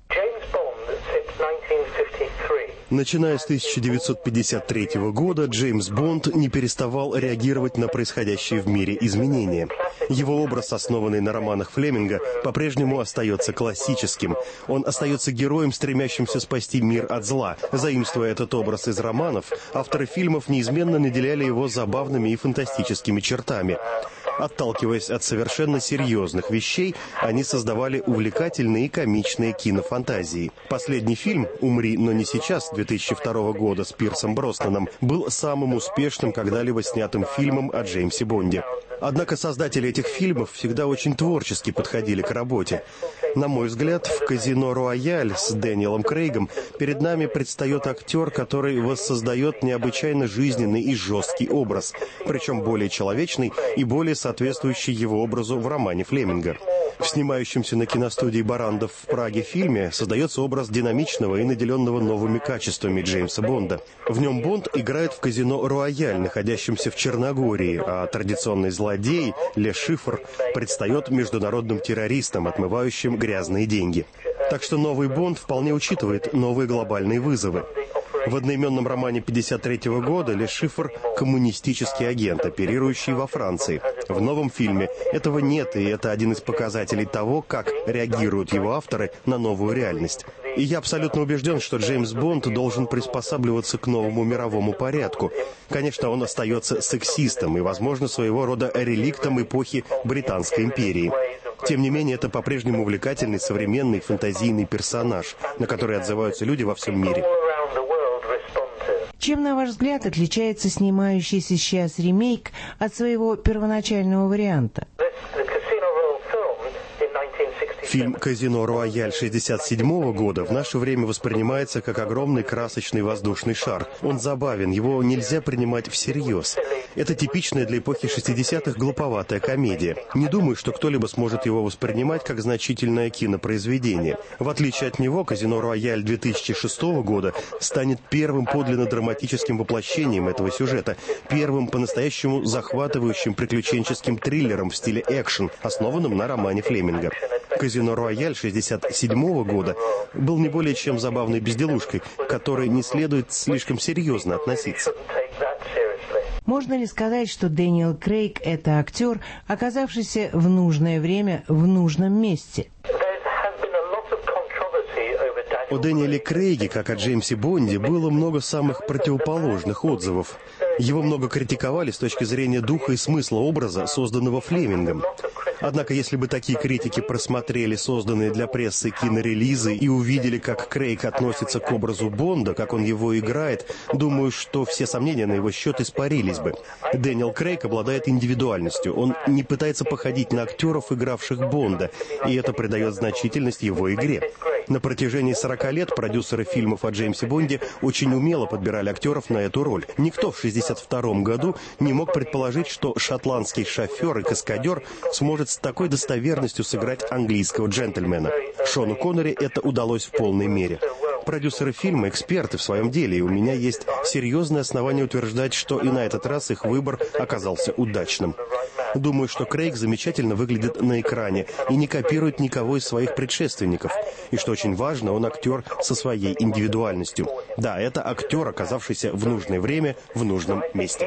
Начиная с тысяча девятьсот пятьдесят третьего года, Джеймс Бонд не переставал реагировать на происходящие в мире изменения. Его образ, основанный на романах Флеминга, по-прежнему остается классическим. Он остается героем, стремящимся спасти мир от зла. Заимствуя этот образ из романов, авторы фильмов неизменно наделяли его забавными и фантастическими чертами. Отталкиваясь от совершенно серьезных вещей, они создавали увлекательные и комичные кинофантазии. Последний фильм «Умри, но не сейчас» две тысячи второго года с Пирсом Броснаном был самым успешным когда-либо снятым фильмом о Джеймсе Бонде. Однако создатели этих фильмов всегда очень творчески подходили к работе. На мой взгляд, в «Казино Рояль» с Дэниелом Крейгом перед нами предстает актер, который воссоздает необычайно жизненный и жесткий образ, причем более человечный и более соответствующий его образу в романе Флеминга. В снимающемся на киностудии «Барандов» в Праге фильме создается образ динамичного и наделенного новыми качествами Джеймса Бонда. В нем Бонд играет в «Казино Рояль», находящемся в Черногории, а традиционный злодей Ле Шифр предстает международным террористом, отмывающим грязные деньги. Так что новый Бонд вполне учитывает новые глобальные вызовы. В одноименном романе пятьдесят третьего года Ле Шифр – коммунистический агент, оперирующий во Франции. В новом фильме этого нет, и это один из показателей того, как реагируют его авторы на новую реальность. И я абсолютно убежден, что Джеймс Бонд должен приспосабливаться к новому мировому порядку. Конечно, он остается сексистом и, возможно, своего рода реликтом эпохи Британской империи. Тем не менее, это по-прежнему увлекательный, современный, фантазийный персонаж, на который отзываются люди во всем мире. Чем, на ваш взгляд, отличается снимающийся сейчас ремейк от своего первоначального варианта? Фильм «Казино Рояль» шестьдесят седьмого года в наше время воспринимается как огромный красочный воздушный шар. Он забавен, его нельзя принимать всерьез. Это типичная для эпохи шестидесятых глуповатая комедия. Не думаю, что кто-либо сможет его воспринимать как значительное кинопроизведение. В отличие от него, «Казино Рояль» две тысячи шестого года станет первым подлинно драматическим воплощением этого сюжета, первым по-настоящему захватывающим приключенческим триллером в стиле экшен, основанным на романе Флеминга. «Казино Рояль» шестьдесят седьмого года был не более чем забавной безделушкой, к которой не следует слишком серьезно относиться. Можно ли сказать, что Дэниел Крейг – это актер, оказавшийся в нужное время в нужном месте? О Дэниеле Крейге, как о Джеймсе Бонде, было много самых противоположных отзывов. Его много критиковали с точки зрения духа и смысла образа, созданного Флемингом. Однако, если бы такие критики просмотрели созданные для прессы кинорелизы и увидели, как Крейг относится к образу Бонда, как он его играет, думаю, что все сомнения на его счет испарились бы. Дэниел Крейг обладает индивидуальностью. Он не пытается походить на актеров, игравших Бонда, и это придает значительность его игре. На протяжении сорока лет продюсеры фильмов о Джеймсе Бонде очень умело подбирали актеров на эту роль. Никто в шестьдесят втором году не мог предположить, что шотландский шофер и каскадер сможет с такой достоверностью сыграть английского джентльмена. Шону Коннери это удалось в полной мере. Продюсеры фильма – эксперты в своем деле, и у меня есть серьезное основание утверждать, что и на этот раз их выбор оказался удачным. Думаю, что Крейг замечательно выглядит на экране и не копирует никого из своих предшественников. И что очень важно, он актер со своей индивидуальностью. Да, это актер, оказавшийся в нужное время в нужном месте.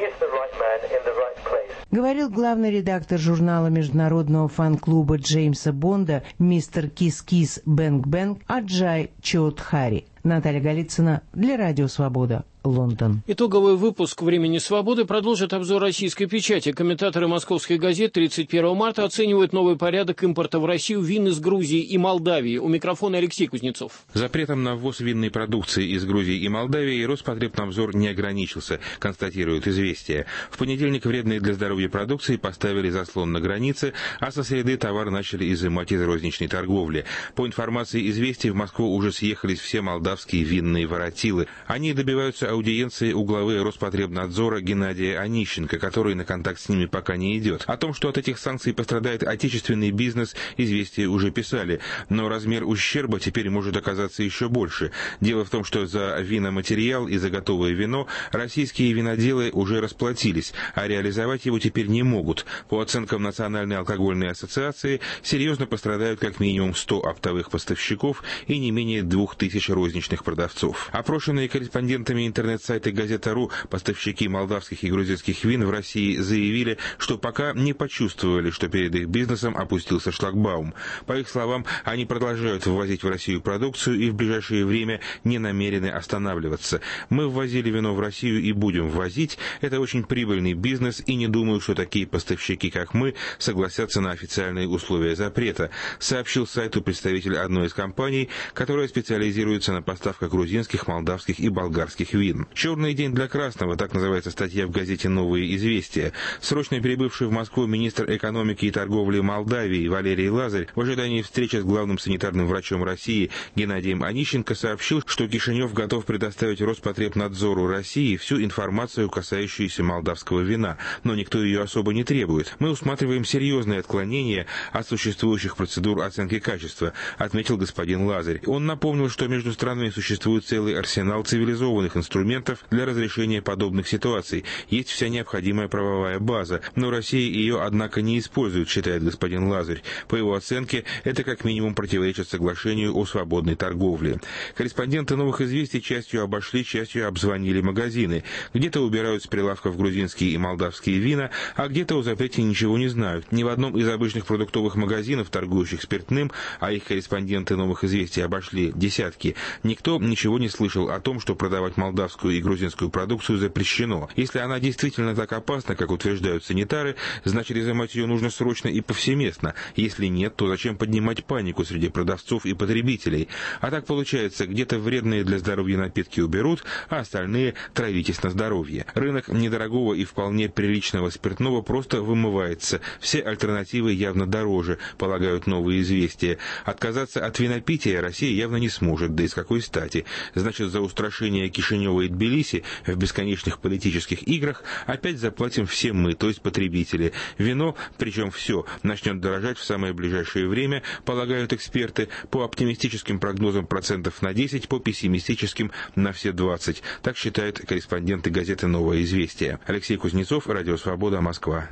Говорил главный редактор журнала международного фан-клуба Джеймса Бонда мистер Кис-Кис Бэнг-Бэнг Аджай Чоудхари. Наталья Голицына для Радио Свобода. Лондон. Итоговый выпуск «Времени свободы» продолжит обзор российской печати. Комментаторы московских газет тридцать первого марта оценивают новый порядок импорта в Россию вин из Грузии и Молдавии. У микрофона Алексей Кузнецов. Запретом на ввоз винной продукции из Грузии и Молдавии Роспотребнадзор не ограничился, констатирует «Известия». В понедельник вредные для здоровья продукции поставили заслон на границе, а со среды товар начали изымать из розничной торговли. По информации «Известий», в Москву уже съехались все молдавские винные воротилы. Они добиваются аудиенции у главы Роспотребнадзора Геннадия Онищенко, который на контакт с ними пока не идет. О том, что от этих санкций пострадает отечественный бизнес, «Известия» уже писали, но размер ущерба теперь может оказаться еще больше. Дело в том, что за виноматериал и за готовое вино российские виноделы уже расплатились, а реализовать его теперь не могут. По оценкам Национальной алкогольной ассоциации, серьезно пострадают как минимум сто оптовых поставщиков и не менее двух тысяч розничных продавцов. Опрошенные корреспондентами интернет Интернет-сайты «Газета.ру» поставщики молдавских и грузинских вин в России заявили, что пока не почувствовали, что перед их бизнесом опустился шлагбаум. По их словам, они продолжают ввозить в Россию продукцию и в ближайшее время не намерены останавливаться. «Мы ввозили вино в Россию и будем ввозить. Это очень прибыльный бизнес, и не думаю, что такие поставщики, как мы, согласятся на официальные условия запрета», сообщил сайту представитель одной из компаний, которая специализируется на поставках грузинских, молдавских и болгарских вин. «Черный день для красного», так называется статья в газете «Новые известия». Срочно прибывший в Москву министр экономики и торговли Молдавии Валерий Лазарь в ожидании встречи с главным санитарным врачом России Геннадием Онищенко сообщил, что Кишинев готов предоставить Роспотребнадзору России всю информацию, касающуюся молдавского вина, но никто ее особо не требует. «Мы усматриваем серьезные отклонения от существующих процедур оценки качества», отметил господин Лазарь. Он напомнил, что между странами существует целый арсенал цивилизованных инструментов для разрешения подобных ситуаций. Есть вся необходимая правовая база, но Россия ее, однако, не использует, считает господин Лазарь. По его оценке, это как минимум противоречит соглашению о свободной торговле. Корреспонденты «Новых известий» частью обошли, частью обзвонили магазины. Где-то убирают с прилавков грузинские и молдавские вина, а где-то о запрете ничего не знают. Ни в одном из обычных продуктовых магазинов, торгующих спиртным, а их корреспонденты «Новых известий» обошли десятки, никто ничего не слышал о том, что продавать молдавскую и грузинскую продукцию запрещено. Если она действительно так опасна, как утверждают санитары, значит изымать ее нужно срочно и повсеместно. Если нет, то зачем поднимать панику среди продавцов и потребителей? А так получается, где-то вредные для здоровья напитки уберут, а остальные травитесь на здоровье. Рынок недорогого и вполне приличного спиртного просто вымывается. Все альтернативы явно дороже, полагают «Новые известия». Отказаться от винопития Россия явно не сможет, да и с какой стати? Значит, за устрашение Кишинева и Тбилиси в бесконечных политических играх опять заплатим все мы, то есть потребители. Вино, причем все, начнет дорожать в самое ближайшее время, полагают эксперты, по оптимистическим прогнозам процентов на десять, по пессимистическим на все двадцать. Так считают корреспонденты газеты «Новое известие». Алексей Кузнецов, Радио Свобода, Москва.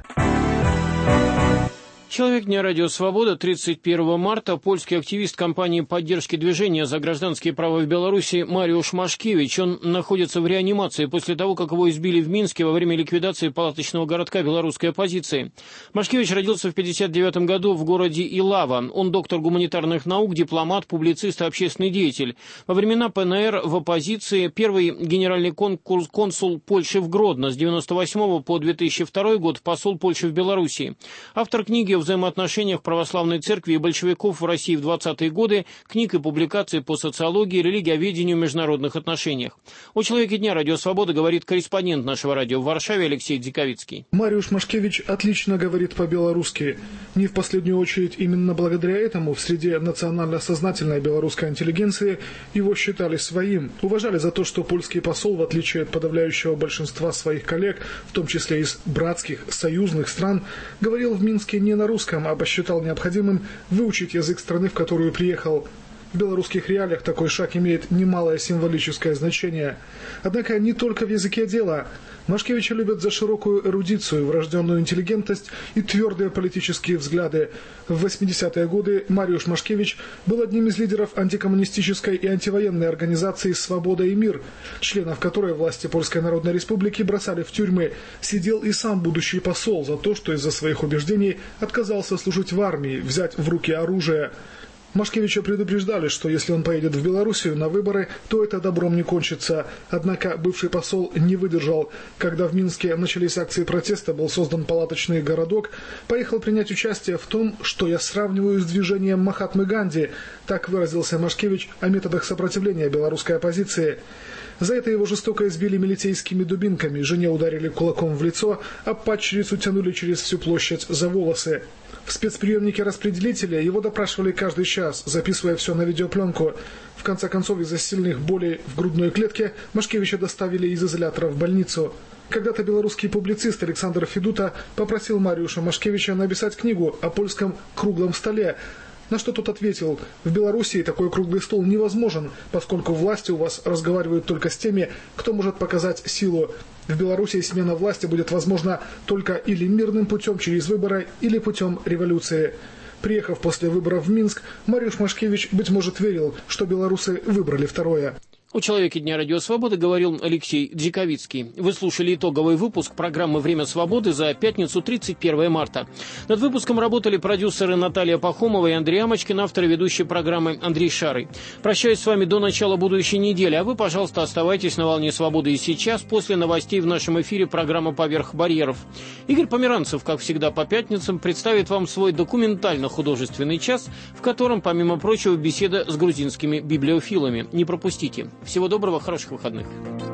Человек дня Радио Свобода, тридцать первого марта, польский активист компании поддержки движения за гражданские права в Беларуси Мариуш Машкевич. Он находится в реанимации после того, как его избили в Минске во время ликвидации палаточного городка белорусской оппозиции. Машкевич родился в пятьдесят девятом году в городе Илава. Он доктор гуманитарных наук, дипломат, публицист и общественный деятель. Во времена ПНР в оппозиции первый генеральный конкурс, консул Польши в Гродно с девяносто восьмого по две тысячи второй год, посол Польши в Беларуси. Автор книги о взаимоотношениях православной церкви и большевиков в России в двадцатые годы, книг и публикаций по социологии, религиоведению, международных отношениях. О человеке дня Радио Свобода говорит корреспондент нашего радио в Варшаве Алексей Дзиковицкий. Мариуш Машкевич отлично говорит по-белорусски. Не в последнюю очередь именно благодаря этому в среде национально-сознательной белорусской интеллигенции его считали своим. Уважали за то, что польский посол, в отличие от подавляющего большинства своих коллег, в том числе из братских, союзных стран, говорил в Минске не на русском, а посчитал необходимым выучить язык страны, в которую приехал. В белорусских реалиях такой шаг имеет немалое символическое значение. Однако не только в языке дело. Машкевича любят за широкую эрудицию, врожденную интеллигентность и твердые политические взгляды. В восьмидесятые годы Мариуш Машкевич был одним из лидеров антикоммунистической и антивоенной организации «Свобода и мир», членов которой власти Польской Народной Республики бросали в тюрьмы. Сидел и сам будущий посол за то, что из-за своих убеждений отказался служить в армии, взять в руки оружие. Машкевича предупреждали, что если он поедет в Белоруссию на выборы, то это добром не кончится. Однако бывший посол не выдержал. Когда в Минске начались акции протеста, был создан палаточный городок, поехал принять участие в том, что я сравниваю с движением Махатмы Ганди. Так выразился Машкевич о методах сопротивления белорусской оппозиции. За это его жестоко избили милицейскими дубинками, жене ударили кулаком в лицо, а падчерицу тянули через всю площадь за волосы. В спецприемнике распределителя его допрашивали каждый час, записывая все на видеопленку. В конце концов, из-за сильных болей в грудной клетке Машкевича доставили из изолятора в больницу. Когда-то белорусский публицист Александр Федута попросил Мариуша Машкевича написать книгу о польском круглом столе. На что тот ответил: в Белоруссии такой круглый стол невозможен, поскольку власти у вас разговаривают только с теми, кто может показать силу. В Белоруссии смена власти будет возможна только или мирным путем через выборы, или путем революции. Приехав после выборов в Минск, Мариуш Машкевич, быть может, верил, что белорусы выбрали второе. У «Человеке дня Радио Свободы» говорил Алексей Дзиковицкий. Вы слушали итоговый выпуск программы «Время свободы» за пятницу, тридцать первое марта. Над выпуском работали продюсеры Наталья Пахомова и Андрей Амочкин, авторы ведущей программы Андрей Шарый. Прощаюсь с вами до начала будущей недели, а вы, пожалуйста, оставайтесь на волне свободы и сейчас, после новостей в нашем эфире программа «Поверх барьеров». Игорь Померанцев, как всегда по пятницам, представит вам свой документально-художественный час, в котором, помимо прочего, беседа с грузинскими библиофилами. Не пропустите. Всего доброго, хороших выходных.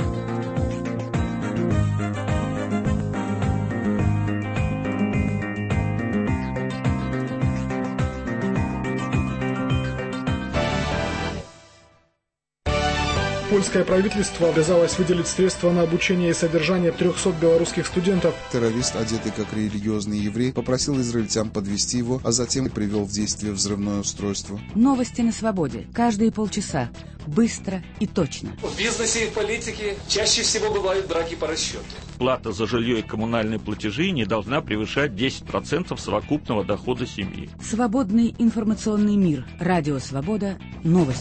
Польское правительство обязалось выделить средства на обучение и содержание трехсот белорусских студентов. Террорист, одетый как религиозный еврей, попросил израильтян подвести его, а затем привел в действие взрывное устройство. Новости на свободе. Каждые полчаса. Быстро и точно. В бизнесе и в политике чаще всего бывают драки по расчету. Плата за жилье и коммунальные платежи не должна превышать десять процентов совокупного дохода семьи. Свободный информационный мир. Радио Свобода. Новости.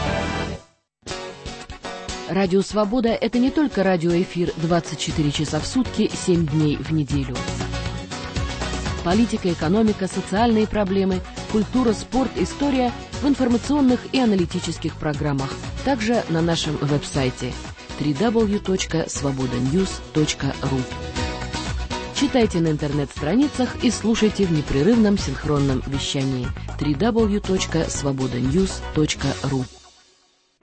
Радио Свобода – это не только радиоэфир двадцать четыре часа в сутки, семь дней в неделю. Политика, экономика, социальные проблемы, культура, спорт, история в информационных и аналитических программах. Также на нашем веб-сайте дабл ю дабл ю дабл ю точка свобода ньюс точка ру. Читайте на интернет-страницах и слушайте в непрерывном синхронном вещании дабл ю дабл ю дабл ю точка свобода ньюс точка ру.